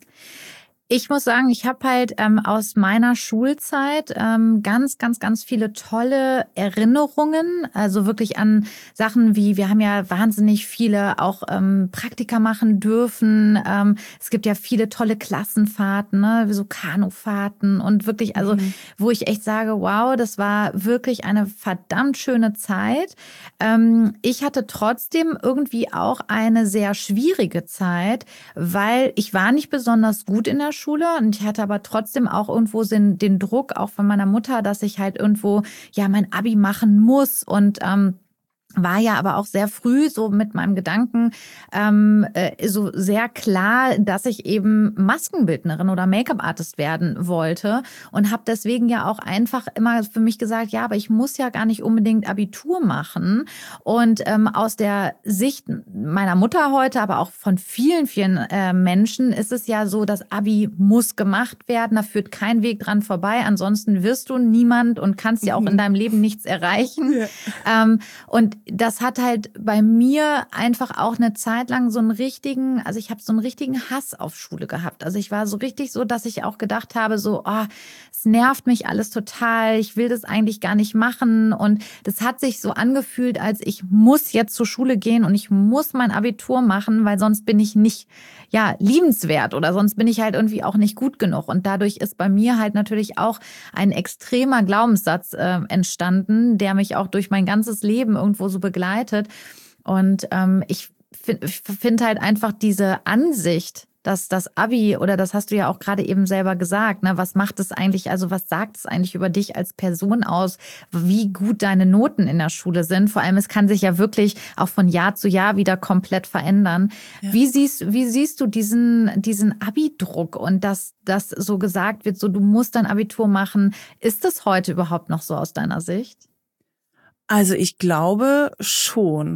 Ich muss sagen, ich habe halt ähm, aus meiner Schulzeit ähm, ganz, ganz, ganz viele tolle Erinnerungen. Also wirklich an Sachen wie, wir haben ja wahnsinnig viele auch ähm, Praktika machen dürfen. Ähm, es gibt ja viele tolle Klassenfahrten, ne, wie so Kanufahrten und wirklich, also mhm. wo ich echt sage, wow, das war wirklich eine verdammt schöne Zeit. Ähm, ich hatte trotzdem irgendwie auch eine sehr schwierige Zeit, weil ich war nicht besonders gut in der Schule. Und ich hatte aber trotzdem auch irgendwo den, den Druck, auch von meiner Mutter, dass ich halt irgendwo ja mein Abi machen muss und ähm, war ja aber auch sehr früh so mit meinem Gedanken ähm, äh, so sehr klar, dass ich eben Maskenbildnerin oder Make-up-Artist werden wollte und habe deswegen ja auch einfach immer für mich gesagt, ja, aber ich muss ja gar nicht unbedingt Abitur machen. Und ähm, aus der Sicht meiner Mutter heute, aber auch von vielen, vielen äh, Menschen ist es ja so, das Abi muss gemacht werden, da führt kein Weg dran vorbei, ansonsten wirst du niemand und kannst ja auch in deinem Leben nichts erreichen. Ja. Ähm, und das hat halt bei mir einfach auch eine Zeit lang so einen richtigen, also ich habe so einen richtigen Hass auf Schule gehabt. Also ich war so richtig so, dass ich auch gedacht habe, so, oh, es nervt mich alles total, ich will das eigentlich gar nicht machen. Und das hat sich so angefühlt, als ich muss jetzt zur Schule gehen und ich muss mein Abitur machen, weil sonst bin ich nicht, ja, liebenswert oder sonst bin ich halt irgendwie auch nicht gut genug. Und dadurch ist bei mir halt natürlich auch ein extremer Glaubenssatz äh, entstanden, der mich auch durch mein ganzes Leben irgendwo so begleitet. Und ähm, ich finde find halt einfach diese Ansicht, dass das Abi, oder das hast du ja auch gerade eben selber gesagt, ne, was macht es eigentlich, also was sagt es eigentlich über dich als Person aus, wie gut deine Noten in der Schule sind? Vor allem, es kann sich ja wirklich auch von Jahr zu Jahr wieder komplett verändern. Ja. Wie siehst, wie siehst du diesen, diesen Abi-Druck und dass das so gesagt wird, so du musst dein Abitur machen? Ist das heute überhaupt noch so aus deiner Sicht? Also ich glaube schon.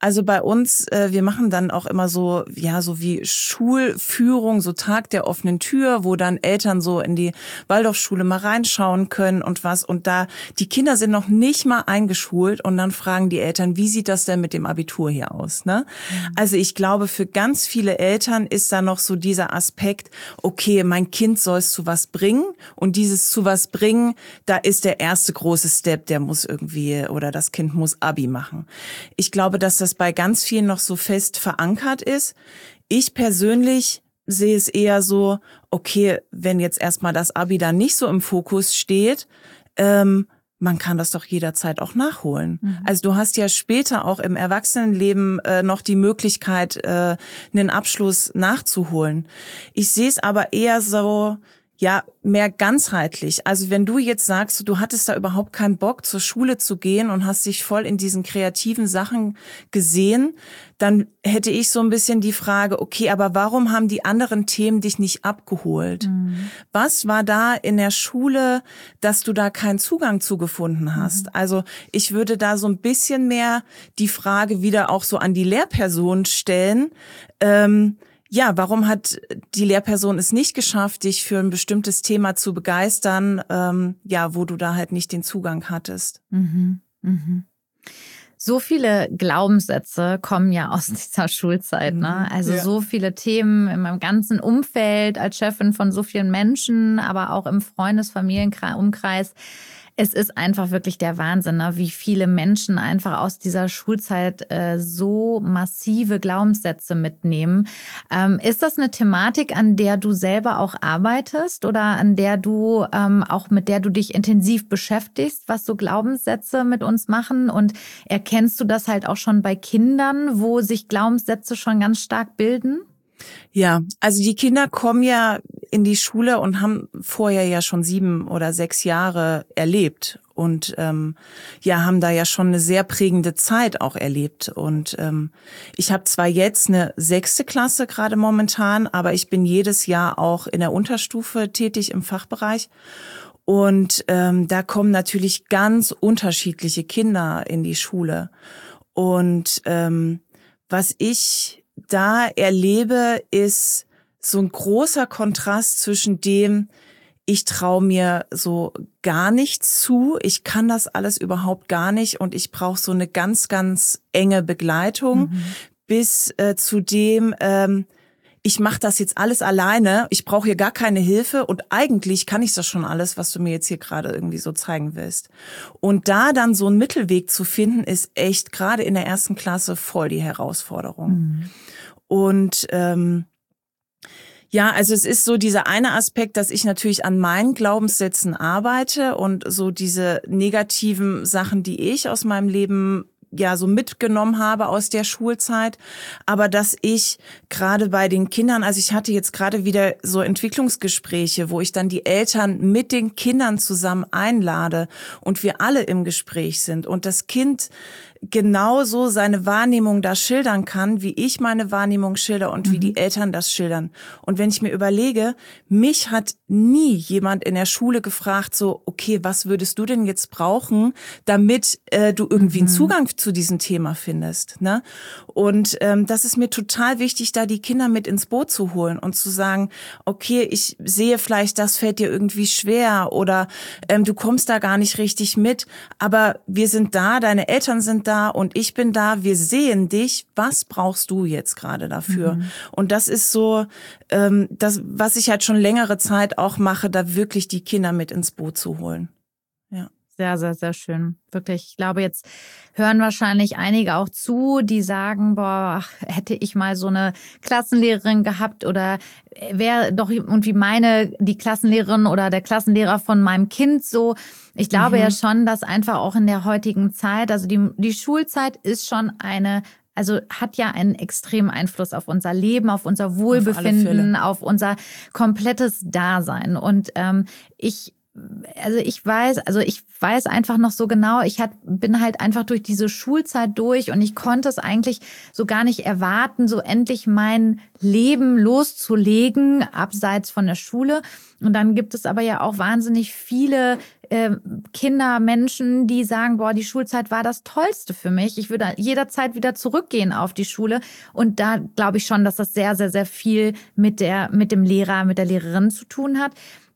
Also bei uns, äh, wir machen dann auch immer so, ja, so wie Schulführung, so Tag der offenen Tür, wo dann Eltern so in die Waldorfschule mal reinschauen können und was. Und da, die Kinder sind noch nicht mal eingeschult und dann fragen die Eltern, wie sieht das denn mit dem Abitur hier aus, ne? Mhm. Also ich glaube, für ganz viele Eltern ist da noch so dieser Aspekt, okay, mein Kind soll es zu was bringen und dieses zu was bringen, da ist der erste große Step, der muss irgendwie, oder das Kind muss Abi machen. Ich glaube, dass das bei ganz vielen noch so fest verankert ist. Ich persönlich sehe es eher so, okay, wenn jetzt erstmal das Abi da nicht so im Fokus steht, ähm, man kann das doch jederzeit auch nachholen. Mhm. Also du hast ja später auch im Erwachsenenleben äh, noch die Möglichkeit, äh, einen Abschluss nachzuholen. Ich sehe es aber eher so, ja, mehr ganzheitlich. Also wenn du jetzt sagst, du hattest da überhaupt keinen Bock, zur Schule zu gehen und hast dich voll in diesen kreativen Sachen gesehen, dann hätte ich so ein bisschen die Frage, okay, aber warum haben die anderen Themen dich nicht abgeholt? Mhm. Was war da in der Schule, dass du da keinen Zugang zu gefunden hast? Mhm. Also ich würde da so ein bisschen mehr die Frage wieder auch so an die Lehrperson stellen, ähm, ja, warum hat die Lehrperson es nicht geschafft, dich für ein bestimmtes Thema zu begeistern, ähm, ja, wo du da halt nicht den Zugang hattest? Mhm, mhm. So viele Glaubenssätze kommen ja aus dieser Schulzeit, ne? Also ja. So viele Themen in meinem ganzen Umfeld als Chefin von so vielen Menschen, aber auch im Freundes-Familienumkreis. Es ist einfach wirklich der Wahnsinn, ne? Wie viele Menschen einfach aus dieser Schulzeit äh, so massive Glaubenssätze mitnehmen. Ähm, ist das eine Thematik, an der du selber auch arbeitest oder an der du ähm, auch mit der du dich intensiv beschäftigst, was so Glaubenssätze mit uns machen? Und erkennst du das halt auch schon bei Kindern, wo sich Glaubenssätze schon ganz stark bilden? Ja, also die Kinder kommen ja in die Schule und haben vorher ja schon sieben oder sechs Jahre erlebt und ähm, ja, haben da ja schon eine sehr prägende Zeit auch erlebt. Und ähm, ich habe zwar jetzt eine sechste Klasse gerade momentan, aber ich bin jedes Jahr auch in der Unterstufe tätig im Fachbereich. Und ähm, da kommen natürlich ganz unterschiedliche Kinder in die Schule. Und ähm, was ich da erlebe, ist so ein großer Kontrast zwischen dem, ich traue mir so gar nichts zu, ich kann das alles überhaupt gar nicht und ich brauche so eine ganz, ganz enge Begleitung, mhm. bis äh, zu dem, ähm, ich mache das jetzt alles alleine, ich brauche hier gar keine Hilfe und eigentlich kann ich das schon alles, was du mir jetzt hier gerade irgendwie so zeigen willst. Und da dann so einen Mittelweg zu finden, ist echt gerade in der ersten Klasse voll die Herausforderung. Mhm. Und ähm, ja, also es ist so dieser eine Aspekt, dass ich natürlich an meinen Glaubenssätzen arbeite und so diese negativen Sachen, die ich aus meinem Leben ja so mitgenommen habe aus der Schulzeit, aber dass ich gerade bei den Kindern, also ich hatte jetzt gerade wieder so Entwicklungsgespräche, wo ich dann die Eltern mit den Kindern zusammen einlade und wir alle im Gespräch sind und das Kind genauso seine Wahrnehmung da schildern kann, wie ich meine Wahrnehmung schilder und mhm. wie die Eltern das schildern. Und wenn ich mir überlege, mich hat nie jemand in der Schule gefragt, so, okay, was würdest du denn jetzt brauchen, damit äh, du irgendwie mhm. einen Zugang zu diesem Thema findest, ne? Und ähm, das ist mir total wichtig, da die Kinder mit ins Boot zu holen und zu sagen, okay, ich sehe vielleicht, das fällt dir irgendwie schwer oder ähm, du kommst da gar nicht richtig mit, aber wir sind da, deine Eltern sind da, und ich bin da, wir sehen dich, was brauchst du jetzt gerade dafür? Mhm. Und das ist so, ähm, das, was ich halt schon längere Zeit auch mache, da wirklich die Kinder mit ins Boot zu holen. Ja. Sehr, sehr, sehr schön. Wirklich, ich glaube, jetzt hören wahrscheinlich einige auch zu, die sagen, boah, ach, hätte ich mal so eine Klassenlehrerin gehabt oder wäre doch irgendwie meine, die Klassenlehrerin oder der Klassenlehrer von meinem Kind so. Ich glaube mhm. ja schon, dass einfach auch in der heutigen Zeit, also die, die Schulzeit ist schon eine, also hat ja einen extremen Einfluss auf unser Leben, auf unser Wohlbefinden, auf, auf unser komplettes Dasein. Und ähm, ich also ich weiß, also ich weiß einfach noch so genau, ich hat, bin halt einfach durch diese Schulzeit durch und ich konnte es eigentlich so gar nicht erwarten, so endlich mein Leben loszulegen, abseits von der Schule. Und dann gibt es aber ja auch wahnsinnig viele äh, Kinder, Menschen, die sagen, boah, die Schulzeit war das Tollste für mich. Ich würde jederzeit wieder zurückgehen auf die Schule. Und da glaube ich schon, dass das sehr, sehr, sehr viel mit der, mit dem Lehrer, mit der Lehrerin zu tun hat.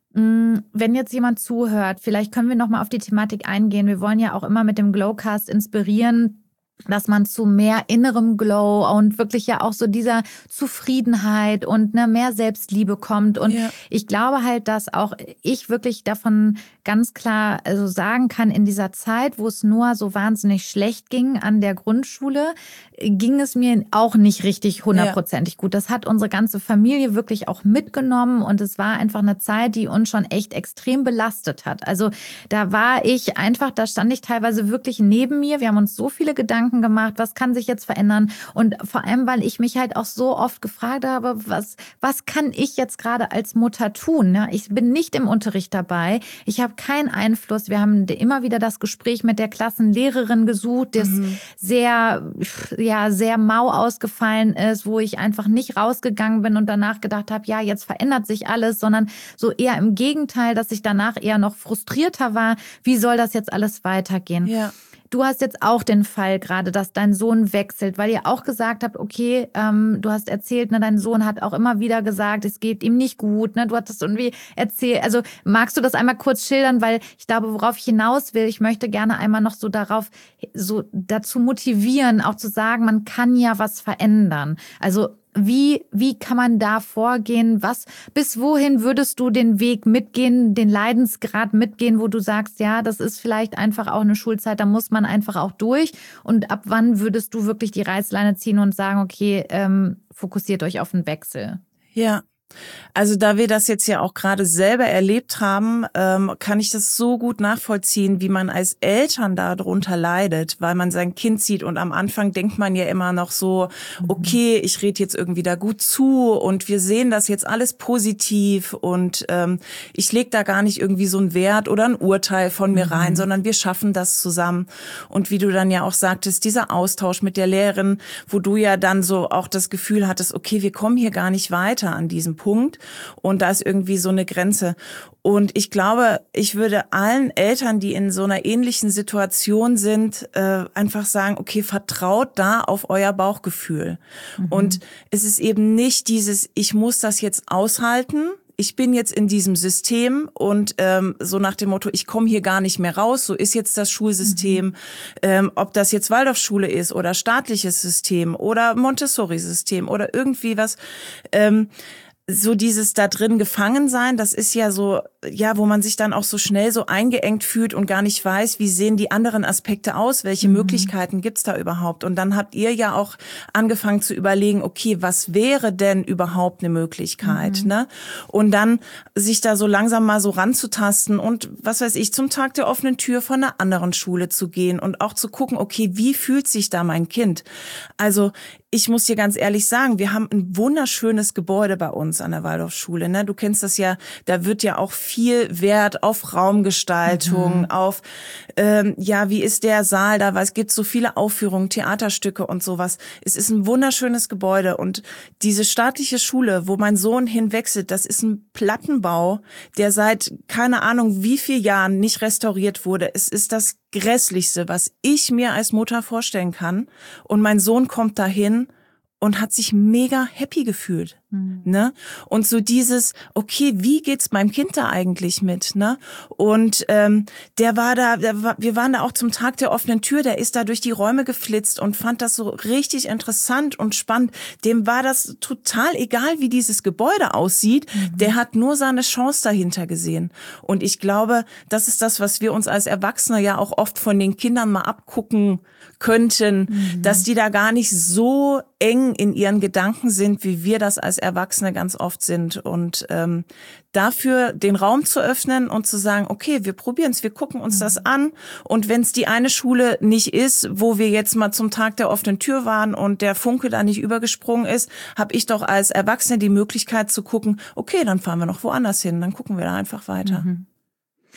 Wenn jetzt jemand zuhört, vielleicht können wir noch mal auf die Thematik eingehen. Wir wollen ja auch immer mit dem Glowcast inspirieren, dass man zu mehr innerem Glow und wirklich ja auch so dieser Zufriedenheit und ne, mehr Selbstliebe kommt. Und ja. ich glaube halt, dass auch ich wirklich davon ganz klar also sagen kann, in dieser Zeit, wo es Noah so wahnsinnig schlecht ging an der Grundschule, ging es mir auch nicht richtig hundertprozentig ja. gut. Das hat unsere ganze Familie wirklich auch mitgenommen und es war einfach eine Zeit, die uns schon echt extrem belastet hat. Also da war ich einfach, da stand ich teilweise wirklich neben mir. Wir haben uns so viele Gedanken gemacht, was kann sich jetzt verändern? Und vor allem, weil ich mich halt auch so oft gefragt habe, was, was kann ich jetzt gerade als Mutter tun? Ja, ich bin nicht im Unterricht dabei. Ich habe keinen Einfluss. Wir haben immer wieder das Gespräch mit der Klassenlehrerin gesucht, das mhm. sehr, ja, sehr mau ausgefallen ist, wo ich einfach nicht rausgegangen bin und danach gedacht habe, ja, jetzt verändert sich alles, sondern so eher im Gegenteil, dass ich danach eher noch frustrierter war. Wie soll das jetzt alles weitergehen? Ja. Du hast jetzt auch den Fall gerade, dass dein Sohn wechselt, weil ihr auch gesagt habt, okay, ähm, du hast erzählt, ne, dein Sohn hat auch immer wieder gesagt, es geht ihm nicht gut, ne, du hattest irgendwie erzählt, also magst du das einmal kurz schildern, weil ich glaube, worauf ich hinaus will, ich möchte gerne einmal noch so darauf, so dazu motivieren, auch zu sagen, man kann ja was verändern. Also Wie, wie kann man da vorgehen? Was, bis wohin würdest du den Weg mitgehen, den Leidensgrad mitgehen, wo du sagst, ja, das ist vielleicht einfach auch eine Schulzeit, da muss man einfach auch durch. Und ab wann würdest du wirklich die Reißleine ziehen und sagen, okay, ähm, fokussiert euch auf den Wechsel? Ja. Also da wir das jetzt ja auch gerade selber erlebt haben, ähm, kann ich das so gut nachvollziehen, wie man als Eltern darunter leidet, weil man sein Kind sieht und am Anfang denkt man ja immer noch so, okay, ich rede jetzt irgendwie da gut zu und wir sehen das jetzt alles positiv und ähm, ich lege da gar nicht irgendwie so einen Wert oder ein Urteil von mir rein, mhm. sondern wir schaffen das zusammen. Und wie du dann ja auch sagtest, dieser Austausch mit der Lehrerin, wo du ja dann so auch das Gefühl hattest, okay, wir kommen hier gar nicht weiter an diesem Punkt und da ist irgendwie so eine Grenze. Und ich glaube, ich würde allen Eltern, die in so einer ähnlichen Situation sind, äh, einfach sagen, okay, vertraut da auf euer Bauchgefühl. Mhm. Und es ist eben nicht dieses, ich muss das jetzt aushalten, ich bin jetzt in diesem System und ähm, so nach dem Motto, ich komme hier gar nicht mehr raus, so ist jetzt das Schulsystem, mhm. ähm, ob das jetzt Waldorfschule ist oder staatliches System oder Montessori-System oder irgendwie was, ähm, so dieses da drin gefangen sein, das ist ja so, ja, wo man sich dann auch so schnell so eingeengt fühlt und gar nicht weiß, wie sehen die anderen Aspekte aus, welche mhm. Möglichkeiten gibt's da überhaupt? Und dann habt ihr ja auch angefangen zu überlegen, okay, was wäre denn überhaupt eine Möglichkeit, mhm. ne? Und dann sich da so langsam mal so ranzutasten und was weiß ich, zum Tag der offenen Tür von einer anderen Schule zu gehen und auch zu gucken, okay, wie fühlt sich da mein Kind? Also ich muss dir ganz ehrlich sagen, wir haben ein wunderschönes Gebäude bei uns an der Waldorfschule, ne? Du kennst das ja, da wird ja auch viel Wert auf Raumgestaltung, mhm. auf, ähm, ja, wie ist der Saal da, weil es gibt so viele Aufführungen, Theaterstücke und sowas. Es ist ein wunderschönes Gebäude und diese staatliche Schule, wo mein Sohn hinwechselt, das ist ein Plattenbau, der seit keine Ahnung wie viel Jahren nicht restauriert wurde. Es ist das Grässlichste, was ich mir als Mutter vorstellen kann. Und mein Sohn kommt dahin und hat sich mega happy gefühlt, mhm. ne? Und so dieses, okay, wie geht's meinem Kind da eigentlich mit, ne? Und ähm, der war da, der war, wir waren da auch zum Tag der offenen Tür, der ist da durch die Räume geflitzt und fand das so richtig interessant und spannend. Dem war das total egal, wie dieses Gebäude aussieht. Mhm. Der hat nur seine Chance dahinter gesehen. Und ich glaube, das ist das, was wir uns als Erwachsene ja auch oft von den Kindern mal abgucken könnten, mhm. dass die da gar nicht so eng in ihren Gedanken sind, wie wir das als Erwachsene ganz oft sind. Und ähm, dafür den Raum zu öffnen und zu sagen, okay, wir probieren es, wir gucken uns mhm. das an. Und wenn es die eine Schule nicht ist, wo wir jetzt mal zum Tag der offenen Tür waren und der Funke da nicht übergesprungen ist, habe ich doch als Erwachsene die Möglichkeit zu gucken, okay, dann fahren wir noch woanders hin, dann gucken wir da einfach weiter. Mhm.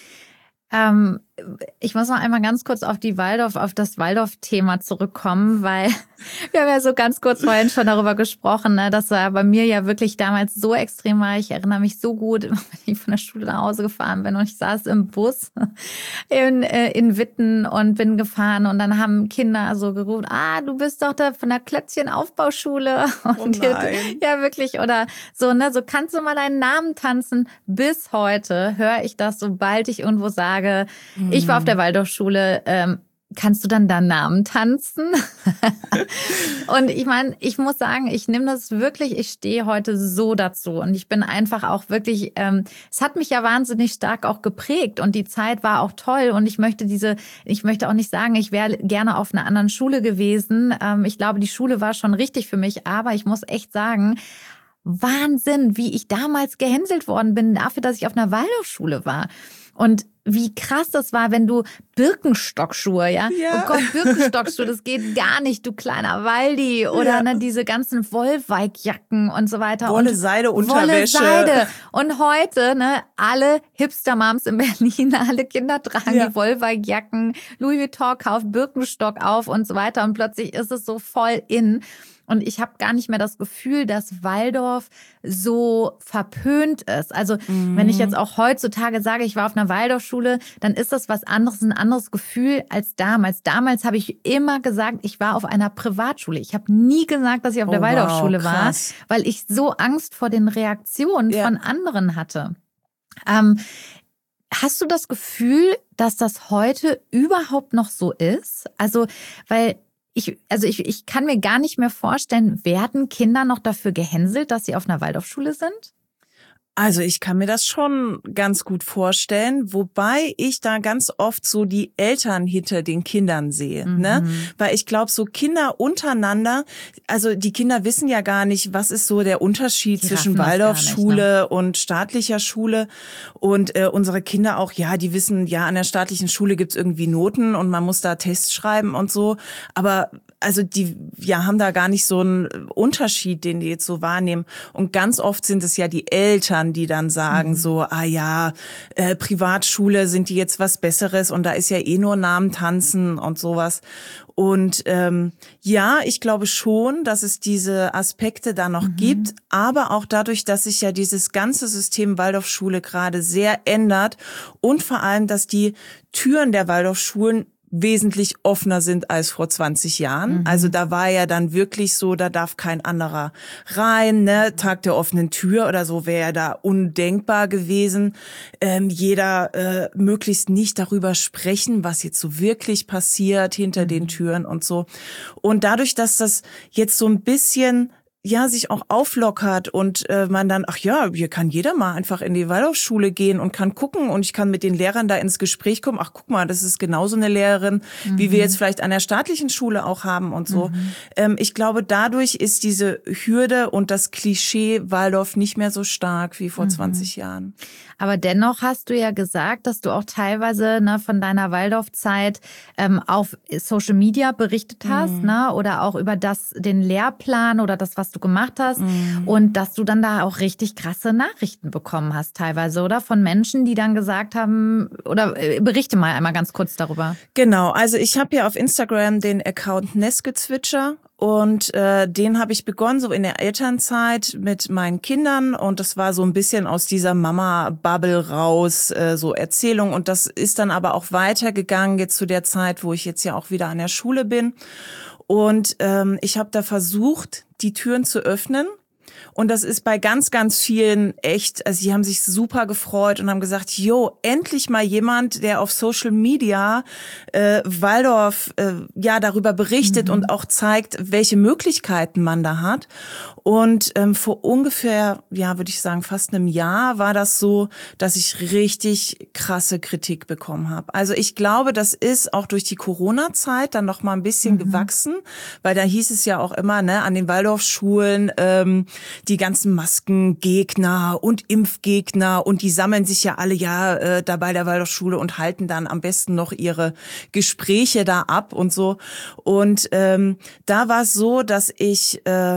Ähm, ich muss noch einmal ganz kurz auf die Waldorf, auf das Waldorf-Thema zurückkommen, weil wir haben ja so ganz kurz vorhin schon darüber gesprochen, ne, dass er bei mir ja wirklich damals so extrem war. Ich erinnere mich so gut, wenn ich von der Schule nach Hause gefahren bin und ich saß im Bus in, äh, in Witten und bin gefahren und dann haben Kinder so gerufen, ah, du bist doch da von der Klötzchen-Aufbauschule. Und oh nein. Die, ja, wirklich. Oder so, ne, so kannst du mal deinen Namen tanzen. Bis heute höre ich das, sobald ich irgendwo sage, mhm. ich war auf der Waldorfschule, ähm, kannst du dann da Namen tanzen? Und ich meine, ich muss sagen, ich nehme das wirklich, ich stehe heute so dazu und ich bin einfach auch wirklich, ähm, es hat mich ja wahnsinnig stark auch geprägt und die Zeit war auch toll und ich möchte diese, ich möchte auch nicht sagen, ich wäre gerne auf einer anderen Schule gewesen. Ähm, ich glaube, die Schule war schon richtig für mich, aber ich muss echt sagen, Wahnsinn, wie ich damals gehänselt worden bin dafür, dass ich auf einer Waldorfschule war. Und wie krass das war, wenn du Birkenstockschuhe, ja? ja. Oh Gott, Birkenstockschuhe, das geht gar nicht, du kleiner Waldi. Oder ja. ne, diese ganzen Wollweikjacken und so weiter. Wolle, Seide, Unterwäsche. Wolle, Seide. Und heute, ne, alle Hipster-Moms in Berlin, alle Kinder tragen ja. die Wollweikjacken, Louis Vuitton kauft Birkenstock auf und so weiter. Und plötzlich ist es so voll in. Und ich habe gar nicht mehr das Gefühl, dass Waldorf so verpönt ist. Also mhm. wenn ich jetzt auch heutzutage sage, ich war auf einer Waldorfschule, dann ist das was anderes, ein anderes Gefühl als damals. Damals habe ich immer gesagt, ich war auf einer Privatschule. Ich habe nie gesagt, dass ich auf oh, der Waldorfschule wow, war, weil ich so Angst vor den Reaktionen ja. von anderen hatte. Ähm, hast du das Gefühl, dass das heute überhaupt noch so ist? Also, weil Ich, also ich, ich kann mir gar nicht mehr vorstellen, werden Kinder noch dafür gehänselt, dass sie auf einer Waldorfschule sind? Also ich kann mir das schon ganz gut vorstellen, wobei ich da ganz oft so die Eltern hinter den Kindern sehe, mhm. ne? Weil ich glaube, so Kinder untereinander, also die Kinder wissen ja gar nicht, was ist so der Unterschied die zwischen Waldorfschule ne? und staatlicher Schule. Und äh, unsere Kinder auch, ja, die wissen, ja, an der staatlichen Schule gibt's irgendwie Noten und man muss da Tests schreiben und so. Aber also die ja haben da gar nicht so einen Unterschied, den die jetzt so wahrnehmen. Und ganz oft sind es ja die Eltern, die dann sagen mhm. so, ah ja, äh, Privatschule, sind die jetzt was Besseres und da ist ja eh nur Namen tanzen und sowas. Und ähm, ja, ich glaube schon, dass es diese Aspekte da noch mhm. gibt, aber auch dadurch, dass sich ja dieses ganze System Waldorfschule gerade sehr ändert und vor allem, dass die Türen der Waldorfschulen wesentlich offener sind als vor zwanzig Jahren. Mhm. Also da war ja dann wirklich so, da darf kein anderer rein, ne? Tag der offenen Tür oder so wäre ja da undenkbar gewesen. Ähm, jeder äh, möglichst nicht darüber sprechen, was jetzt so wirklich passiert hinter mhm. den Türen und so. Und dadurch, dass das jetzt so ein bisschen ja sich auch auflockert und äh, man dann, ach ja, hier kann jeder mal einfach in die Waldorfschule gehen und kann gucken und ich kann mit den Lehrern da ins Gespräch kommen. Ach, guck mal, das ist genauso eine Lehrerin, mhm. wie wir jetzt vielleicht an der staatlichen Schule auch haben und so. Mhm. Ähm, ich glaube, dadurch ist diese Hürde und das Klischee Waldorf nicht mehr so stark wie vor mhm. zwanzig Jahren. Aber dennoch hast du ja gesagt, dass du auch teilweise ne, von deiner Waldorfzeit ähm, auf Social Media berichtet hast, mhm. ne, oder auch über das den Lehrplan oder das, was du gemacht hast mhm. und dass du dann da auch richtig krasse Nachrichten bekommen hast teilweise, oder? Von Menschen, die dann gesagt haben, oder äh, berichte mal einmal ganz kurz darüber. Genau, also ich habe ja auf Instagram den Account Neskgezwitscher. Und äh, den habe ich begonnen so in der Elternzeit mit meinen Kindern und das war so ein bisschen aus dieser Mama-Bubble raus, äh, so Erzählung. Und das ist dann aber auch weitergegangen jetzt zu der Zeit, wo ich jetzt ja auch wieder an der Schule bin. Und ähm, ich habe da versucht, die Türen zu öffnen. Und das ist bei ganz, ganz vielen echt, also die haben sich super gefreut und haben gesagt, jo, endlich mal jemand, der auf Social Media äh, Waldorf äh, ja darüber berichtet mhm. und auch zeigt, welche Möglichkeiten man da hat. Und ähm, vor ungefähr, ja, würde ich sagen, fast einem Jahr war das so, dass ich richtig krasse Kritik bekommen habe. Also ich glaube, das ist auch durch die Corona-Zeit dann noch mal ein bisschen mhm. gewachsen, weil da hieß es ja auch immer, ne, an den Waldorfschulen, ähm, die ganzen Maskengegner und Impfgegner und die sammeln sich ja alle ja äh, da bei der Waldorfschule und halten dann am besten noch ihre Gespräche da ab und so. Und ähm, da war es so, dass ich äh,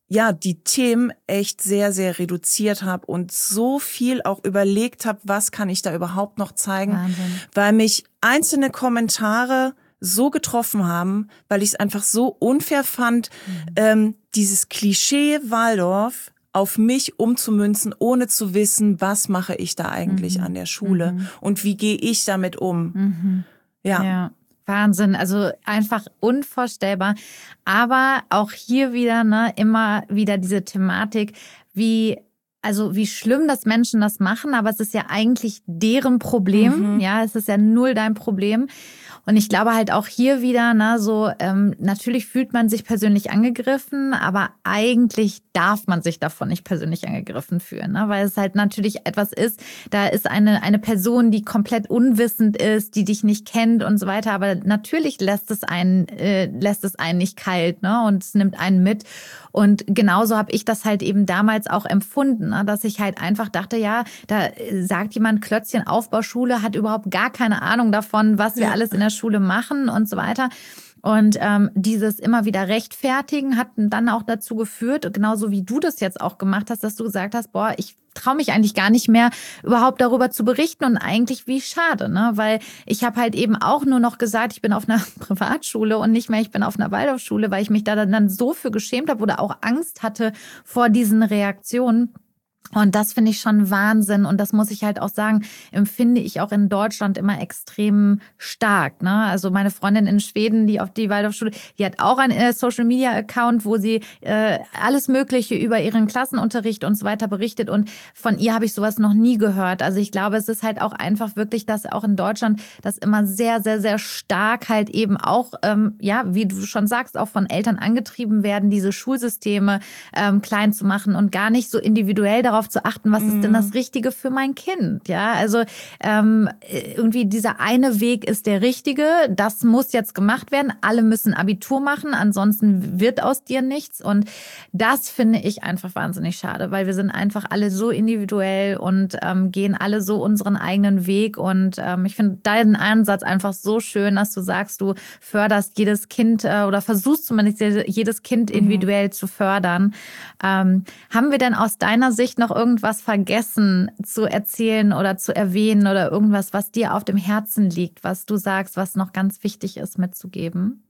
ja, die Themen echt sehr, sehr reduziert habe und so viel auch überlegt habe, was kann ich da überhaupt noch zeigen, Wahnsinn. Weil mich einzelne Kommentare so getroffen haben, weil ich es einfach so unfair fand, mhm. ähm, dieses Klischee Waldorf auf mich umzumünzen, ohne zu wissen, was mache ich da eigentlich mhm. an der Schule mhm. und wie gehe ich damit um. Mhm. Ja. ja. Wahnsinn, also einfach unvorstellbar. Aber auch hier wieder, ne, immer wieder diese Thematik, wie, also wie schlimm, dass Menschen das machen, aber es ist ja eigentlich deren Problem. Mhm. Ja, es ist ja null dein Problem. Und ich glaube halt auch hier wieder, ne, so ähm, natürlich fühlt man sich persönlich angegriffen, aber eigentlich darf man sich davon nicht persönlich angegriffen fühlen, ne, weil es halt natürlich etwas ist, da ist eine eine Person, die komplett unwissend ist, die dich nicht kennt und so weiter, aber natürlich lässt es einen äh, lässt es einen nicht kalt, ne, und es nimmt einen mit. Und genauso habe ich das halt eben damals auch empfunden, ne, dass ich halt einfach dachte, ja, da sagt jemand Klötzchen Aufbauschule, hat überhaupt gar keine Ahnung davon, was wir ja. alles in der Schule machen und so weiter. Und ähm, dieses immer wieder rechtfertigen hat dann auch dazu geführt, genauso wie du das jetzt auch gemacht hast, dass du gesagt hast, boah, ich traue mich eigentlich gar nicht mehr, überhaupt darüber zu berichten und eigentlich wie schade, ne? Weil ich habe halt eben auch nur noch gesagt, ich bin auf einer Privatschule und nicht mehr, ich bin auf einer Waldorfschule, weil ich mich da dann so für geschämt habe oder auch Angst hatte vor diesen Reaktionen. Und das finde ich schon Wahnsinn. Und das muss ich halt auch sagen, empfinde ich auch in Deutschland immer extrem stark, ne? Also meine Freundin in Schweden, die auf die Waldorfschule, die hat auch einen Social-Media-Account, wo sie äh, alles Mögliche über ihren Klassenunterricht und so weiter berichtet. Und von ihr habe ich sowas noch nie gehört. Also ich glaube, es ist halt auch einfach wirklich, dass auch in Deutschland das immer sehr, sehr, sehr stark halt eben auch, ähm, ja, wie du schon sagst, auch von Eltern angetrieben werden, diese Schulsysteme ähm, klein zu machen und gar nicht so individuell darauf zu achten, was ist denn das Richtige für mein Kind? Ja, also ähm, irgendwie dieser eine Weg ist der richtige, das muss jetzt gemacht werden, alle müssen Abitur machen, ansonsten wird aus dir nichts und das finde ich einfach wahnsinnig schade, weil wir sind einfach alle so individuell und ähm, gehen alle so unseren eigenen Weg und ähm, ich finde deinen Ansatz einfach so schön, dass du sagst, du förderst jedes Kind äh, oder versuchst zumindest jedes Kind individuell mhm. zu fördern. Ähm, haben wir denn aus deiner Sicht noch irgendwas vergessen zu erzählen oder zu erwähnen oder irgendwas, was dir auf dem Herzen liegt, was du sagst, was noch ganz wichtig ist mitzugeben?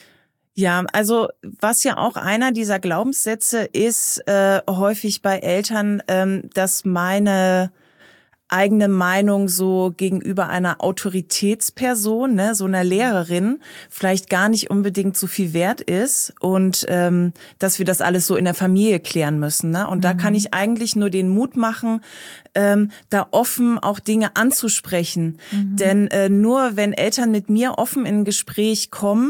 Ja, also was ja auch einer dieser Glaubenssätze ist, äh, häufig bei Eltern, ähm, dass meine eigene Meinung so gegenüber einer Autoritätsperson, ne, so einer Lehrerin, vielleicht gar nicht unbedingt so viel wert ist und ähm, dass wir das alles so in der Familie klären müssen, ne? Und mhm. da kann ich eigentlich nur den Mut machen, ähm, da offen auch Dinge anzusprechen, mhm. denn äh, nur wenn Eltern mit mir offen in ein Gespräch kommen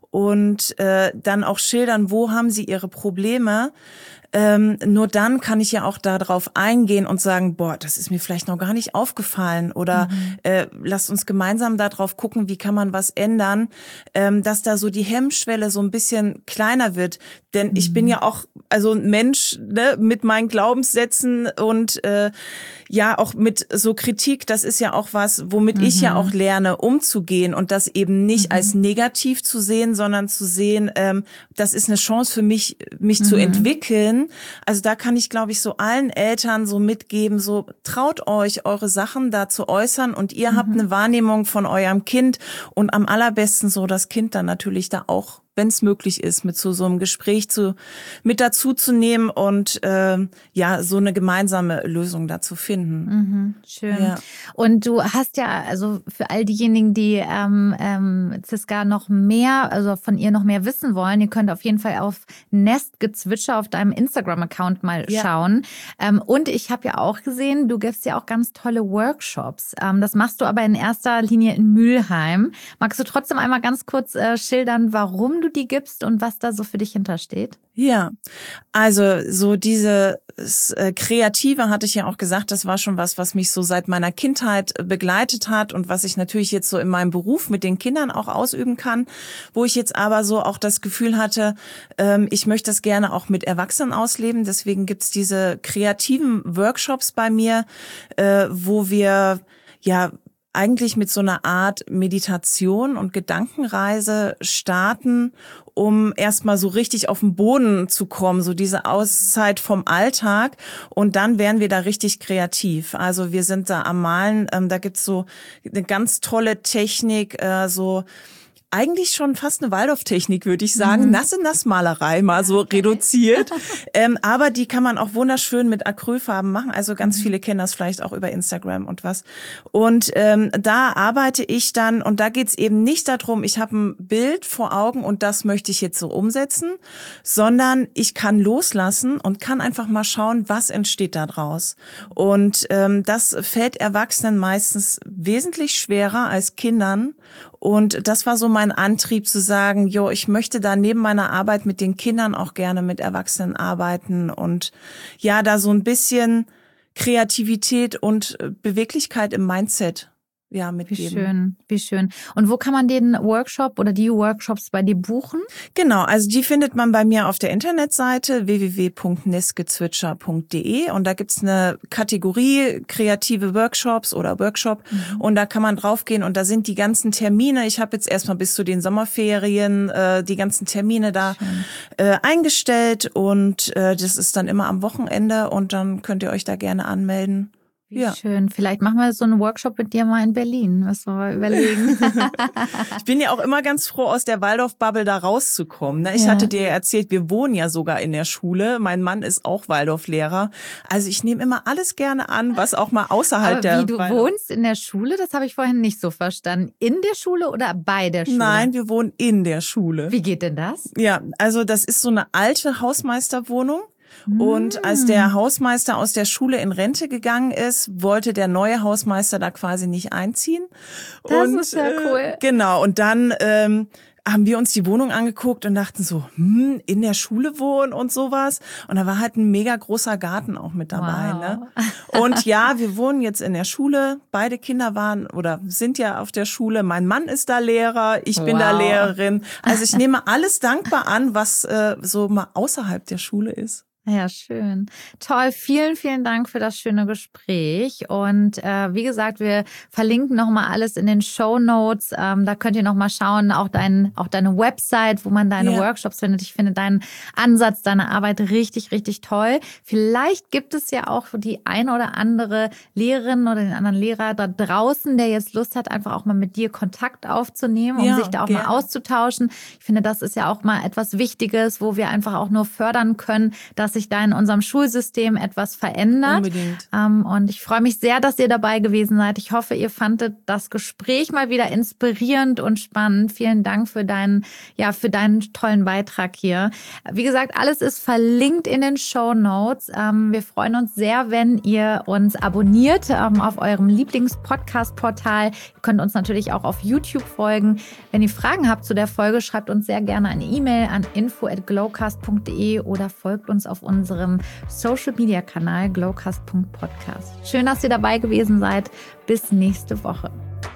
und äh, dann auch schildern, wo haben sie ihre Probleme, Ähm, nur dann kann ich ja auch darauf eingehen und sagen, boah, das ist mir vielleicht noch gar nicht aufgefallen oder mhm. äh, lasst uns gemeinsam darauf gucken, wie kann man was ändern, ähm, dass da so die Hemmschwelle so ein bisschen kleiner wird. Denn mhm. ich bin ja auch also ein Mensch, ne, mit meinen Glaubenssätzen und äh, ja auch mit so Kritik. Das ist ja auch was, womit mhm. ich ja auch lerne, umzugehen und das eben nicht mhm. als negativ zu sehen, sondern zu sehen, ähm, das ist eine Chance für mich, mich mhm. zu entwickeln. Also da kann ich, glaube ich, so allen Eltern so mitgeben, so traut euch, eure Sachen da zu äußern und ihr mhm. habt eine Wahrnehmung von eurem Kind und am allerbesten so das Kind dann natürlich da auch, wenn es möglich ist, mit so, so einem Gespräch zu mit dazu zu nehmen und äh, ja, so eine gemeinsame Lösung da zu finden. Mhm, schön. Ja. Und du hast ja, also für all diejenigen, die ähm, ähm, Ziska noch mehr, also von ihr noch mehr wissen wollen, ihr könnt auf jeden Fall auf Nestgezwitscher auf deinem Instagram-Account mal ja. schauen. Ähm, und ich habe ja auch gesehen, du gibst ja auch ganz tolle Workshops. Ähm, das machst du aber in erster Linie in Mülheim. Magst du trotzdem einmal ganz kurz äh, schildern, warum du die gibst und was da so für dich hintersteht? Ja, also so diese äh, Kreative hatte ich ja auch gesagt, das war schon was, was mich so seit meiner Kindheit begleitet hat und was ich natürlich jetzt so in meinem Beruf mit den Kindern auch ausüben kann, wo ich jetzt aber so auch das Gefühl hatte, ähm, ich möchte das gerne auch mit Erwachsenen ausleben. Deswegen gibt's diese kreativen Workshops bei mir, äh, wo wir ja eigentlich mit so einer Art Meditation und Gedankenreise starten, um erstmal so richtig auf den Boden zu kommen, so diese Auszeit vom Alltag, und dann werden wir da richtig kreativ. Also wir sind da am Malen, ähm, da gibt's so eine ganz tolle Technik, äh, so eigentlich schon fast eine Waldorftechnik, würde ich sagen. Mhm. Nasse-Nass-Malerei, mal so okay. reduziert. ähm, aber die kann man auch wunderschön mit Acrylfarben machen. Also ganz mhm. viele kennen das vielleicht auch über Instagram und was. Und ähm, da arbeite ich dann, und da geht's eben nicht darum, ich habe ein Bild vor Augen und das möchte ich jetzt so umsetzen, sondern ich kann loslassen und kann einfach mal schauen, was entsteht da draus. Und ähm, das fällt Erwachsenen meistens wesentlich schwerer als Kindern. Und das war so mein Antrieb zu sagen, jo, ich möchte da neben meiner Arbeit mit den Kindern auch gerne mit Erwachsenen arbeiten und ja, da so ein bisschen Kreativität und Beweglichkeit im Mindset ja mitgeben. Wie schön, wie schön. Und wo kann man den Workshop oder die Workshops bei dir buchen? Genau, also die findet man bei mir auf der Internetseite w w w punkt nestgezwitscher punkt d e und da gibt's eine Kategorie kreative Workshops oder Workshop mhm. und da kann man draufgehen und da sind die ganzen Termine. Ich habe jetzt erstmal bis zu den Sommerferien äh, die ganzen Termine da äh, eingestellt und äh, das ist dann immer am Wochenende und dann könnt ihr euch da gerne anmelden. Wie ja. schön. Vielleicht machen wir so einen Workshop mit dir mal in Berlin. Müssen wir mal überlegen. Ich bin ja auch immer ganz froh, aus der Waldorf-Bubble da rauszukommen. Ich ja. hatte dir erzählt, wir wohnen ja sogar in der Schule. Mein Mann ist auch Waldorf-Lehrer. Also ich nehme immer alles gerne an, was auch mal außerhalb Aber der wie, du Waldorf- wohnst in der Schule? Das habe ich vorhin nicht so verstanden. In der Schule oder bei der Schule? Nein, wir wohnen in der Schule. Wie geht denn das? Ja, also das ist so eine alte Hausmeisterwohnung. Und als der Hausmeister aus der Schule in Rente gegangen ist, wollte der neue Hausmeister da quasi nicht einziehen. Das und, ist ja cool. Äh, genau, und dann ähm, haben wir uns die Wohnung angeguckt und dachten so, hm, in der Schule wohnen und sowas. Und da war halt ein mega großer Garten auch mit dabei. Wow. Ne? Und ja, wir wohnen jetzt in der Schule. Beide Kinder waren oder sind ja auf der Schule. Mein Mann ist da Lehrer, ich bin wow. da Lehrerin. Also ich nehme alles dankbar an, was äh, so mal außerhalb der Schule ist. Ja, schön. Toll, vielen, vielen Dank für das schöne Gespräch. Und äh, wie gesagt, wir verlinken nochmal alles in den Shownotes. Ähm, da könnt ihr nochmal schauen, auch, dein, auch deine Website, wo man deine ja. Workshops findet. Ich finde deinen Ansatz, deine Arbeit richtig, richtig toll. Vielleicht gibt es ja auch die ein oder andere Lehrerin oder den anderen Lehrer da draußen, der jetzt Lust hat, einfach auch mal mit dir Kontakt aufzunehmen, um ja, sich da auch gerne. mal auszutauschen. Ich finde, das ist ja auch mal etwas Wichtiges, wo wir einfach auch nur fördern können, dass sich da in unserem Schulsystem etwas verändert. Unbedingt. Ähm, und ich freue mich sehr, dass ihr dabei gewesen seid. Ich hoffe, ihr fandet das Gespräch mal wieder inspirierend und spannend. Vielen Dank für deinen, ja, für deinen tollen Beitrag hier. Wie gesagt, alles ist verlinkt in den Shownotes. Ähm, wir freuen uns sehr, wenn ihr uns abonniert ähm, auf eurem Lieblings-Podcast-Portal. Ihr könnt uns natürlich auch auf YouTube folgen. Wenn ihr Fragen habt zu der Folge, schreibt uns sehr gerne eine E-Mail an info at glowcast punkt d e oder folgt uns auf unserem Social-Media-Kanal glowcast punkt podcast. Schön, dass ihr dabei gewesen seid. Bis nächste Woche.